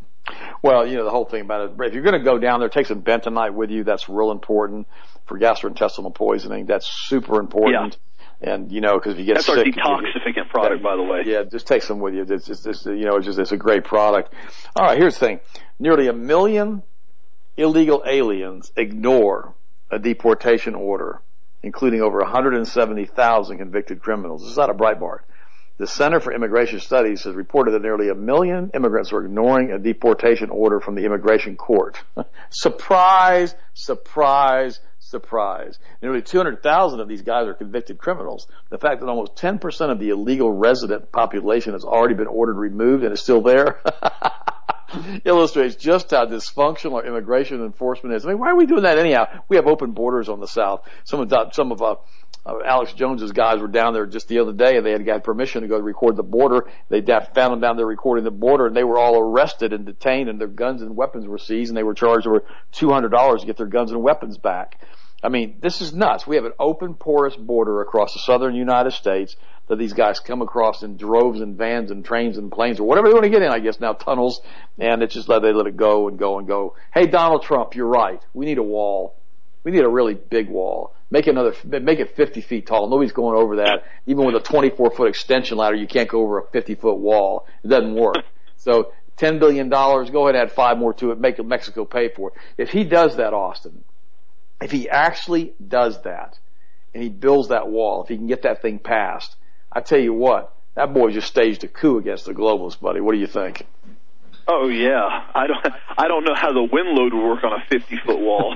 Well, you know, the whole thing about it, if you're going to go down there, take some bentonite with you. That's real important for gastrointestinal poisoning. That's super important. Yeah. And, you know, because if you get That's sick... That's our detoxificant product, yeah, by the way. Yeah, just take some with you. It's just, it's, you know, it's just, it's a great product. All right, here's the thing. Nearly a million illegal aliens ignore a deportation order, including over one hundred seventy thousand convicted criminals. This is out of Breitbart. The Center for Immigration Studies has reported that nearly a million immigrants are ignoring a deportation order from the immigration court. Surprise, surprise, surprise. Nearly two hundred thousand of these guys are convicted criminals. The fact that almost ten percent of the illegal resident population has already been ordered removed and is still there illustrates just how dysfunctional our immigration enforcement is. I mean, why are we doing that anyhow? We have open borders on the South. Some of, some of uh, uh, Alex Jones's guys were down there just the other day, and they had got permission to go record the border. They found them down there recording the border, and they were all arrested and detained, and their guns and weapons were seized, and they were charged over two hundred dollars to get their guns and weapons back. I mean, this is nuts. We have an open, porous border across the southern United States that these guys come across in droves and vans and trains and planes or whatever they want to get in, I guess, now tunnels, and it's just let they let it go and go and go. Hey, Donald Trump, you're right. We need a wall. We need a really big wall. Make another, make it fifty feet tall. Nobody's going over that. Even with a twenty-four foot extension ladder, you can't go over a fifty foot wall. It doesn't work. So ten billion dollars, go ahead and add five more to it, make Mexico pay for it. If he does that, Austin, if he actually does that, and he builds that wall, if he can get that thing passed, I tell you what, that boy just staged a coup against the globalists, buddy. What do you think? Oh yeah, I don't, I don't know how the wind load would work on a fifty-foot wall.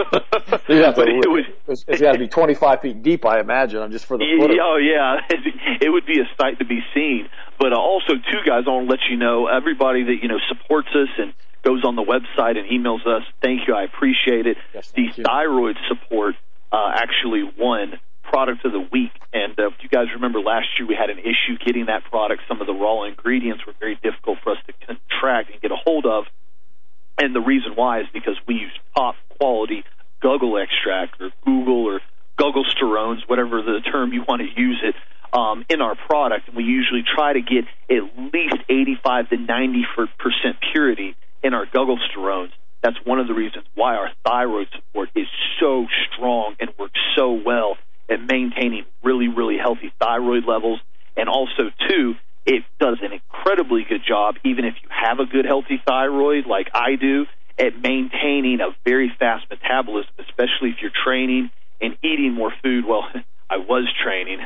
Yeah, but it would, it's, it's got to be twenty-five feet deep, I imagine. I'm just for the footer. Oh yeah, it would be a sight to be seen. But uh, also, too, guys, I want to let you know, everybody that you know supports us and goes on the website and emails us, thank you, I appreciate it. Yes, the you. thyroid support uh, actually won product of the week, and uh, if you guys remember last year we had an issue getting that product. Some of the raw ingredients were very difficult for us to contract and get a hold of, and the reason why is because we use top quality Guggle extract or Google or Gugglesterones, whatever the term you want to use it, um, in our product, and we usually try to get at least eighty-five to ninety percent purity in our Gugglesterones. That's one of the reasons why our thyroid support is so strong and works so well at maintaining really, really healthy thyroid levels. And also, too, it does an incredibly good job, even if you have a good, healthy thyroid like I do, at maintaining a very fast metabolism, especially if you're training and eating more food. Well, I was training.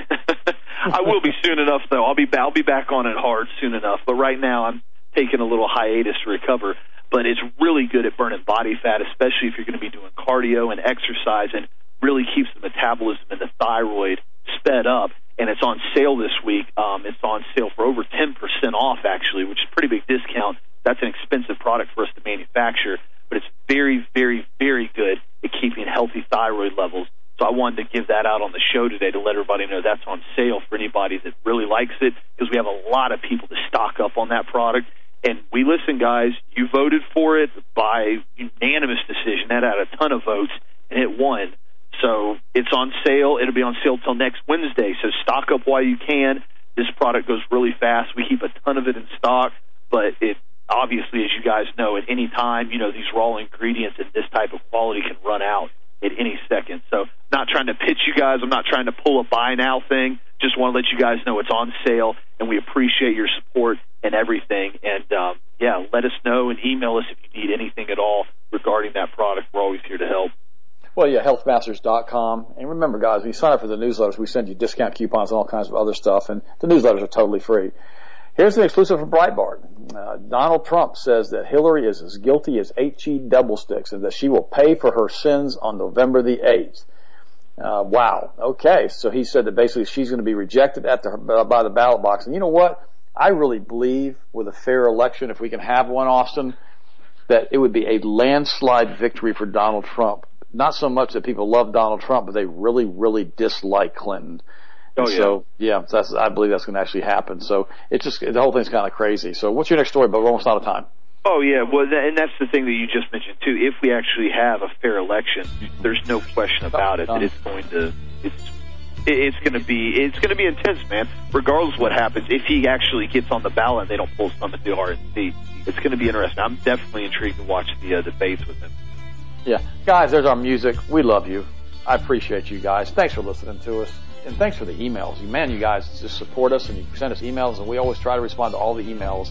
I will be soon enough, though. I'll be I'll be back on it hard soon enough. But right now, I'm taking a little hiatus to recover. But it's really good at burning body fat, especially if you're going to be doing cardio and exercise, and really keeps the metabolism and the thyroid sped up. And it's on sale this week. Um, it's on sale for over ten percent off, actually, which is a pretty big discount. That's an expensive product for us to manufacture, but it's very, very, very good at keeping healthy thyroid levels. So I wanted to give that out on the show today to let everybody know that's on sale for anybody that really likes it, because we have a lot of people to stock up on that product. And we listen, guys, you voted for it by unanimous decision. That had a ton of votes, and it won. So it's on sale. It'll be on sale till next Wednesday. So stock up while you can. This product goes really fast. We keep a ton of it in stock, but it obviously, as you guys know, at any time, you know, these raw ingredients and this type of quality can run out at any second. So not trying to pitch you guys. I'm not trying to pull a buy now thing. Just want to let you guys know it's on sale, and we appreciate your support and everything. And, um, yeah, let us know and email us if you need anything at all regarding that product. We're always here to help. Well, yeah, health masters dot com. And remember, guys, when you sign up for the newsletters, we send you discount coupons and all kinds of other stuff, and the newsletters are totally free. Here's an exclusive from Breitbart. Uh, Donald Trump says that Hillary is as guilty as H E double sticks and that she will pay for her sins on November the eighth. Uh, wow. Okay. So he said that basically she's going to be rejected at the, by the ballot box. And you know what? I really believe with a fair election, if we can have one, Austin, that it would be a landslide victory for Donald Trump. Not so much that people love Donald Trump, but they really, really dislike Clinton. Oh, yeah. So, yeah, that's, I believe that's going to actually happen. So it's just, the whole thing's kind of crazy. So what's your next story? But we're almost out of time. Oh, yeah. Well, and that's the thing that you just mentioned, too. If we actually have a fair election, there's no question about it that it's going to, it's, it's going to be, it's going to be intense, man. Regardless of what happens, if he actually gets on the ballot and they don't pull some at the R N C, it's going to be interesting. I'm definitely intrigued to watch the uh, debates with him. Yeah. Guys, there's our music. We love you. I appreciate you guys. Thanks for listening to us. And thanks for the emails. Man, you guys just support us and you send us emails, and we always try to respond to all the emails.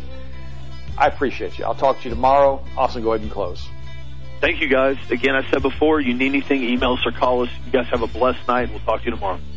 I appreciate you. I'll talk to you tomorrow. Austin, go ahead and close. Thank you, guys. Again, I said before, you need anything, email us or call us. You guys have a blessed night. We'll talk to you tomorrow.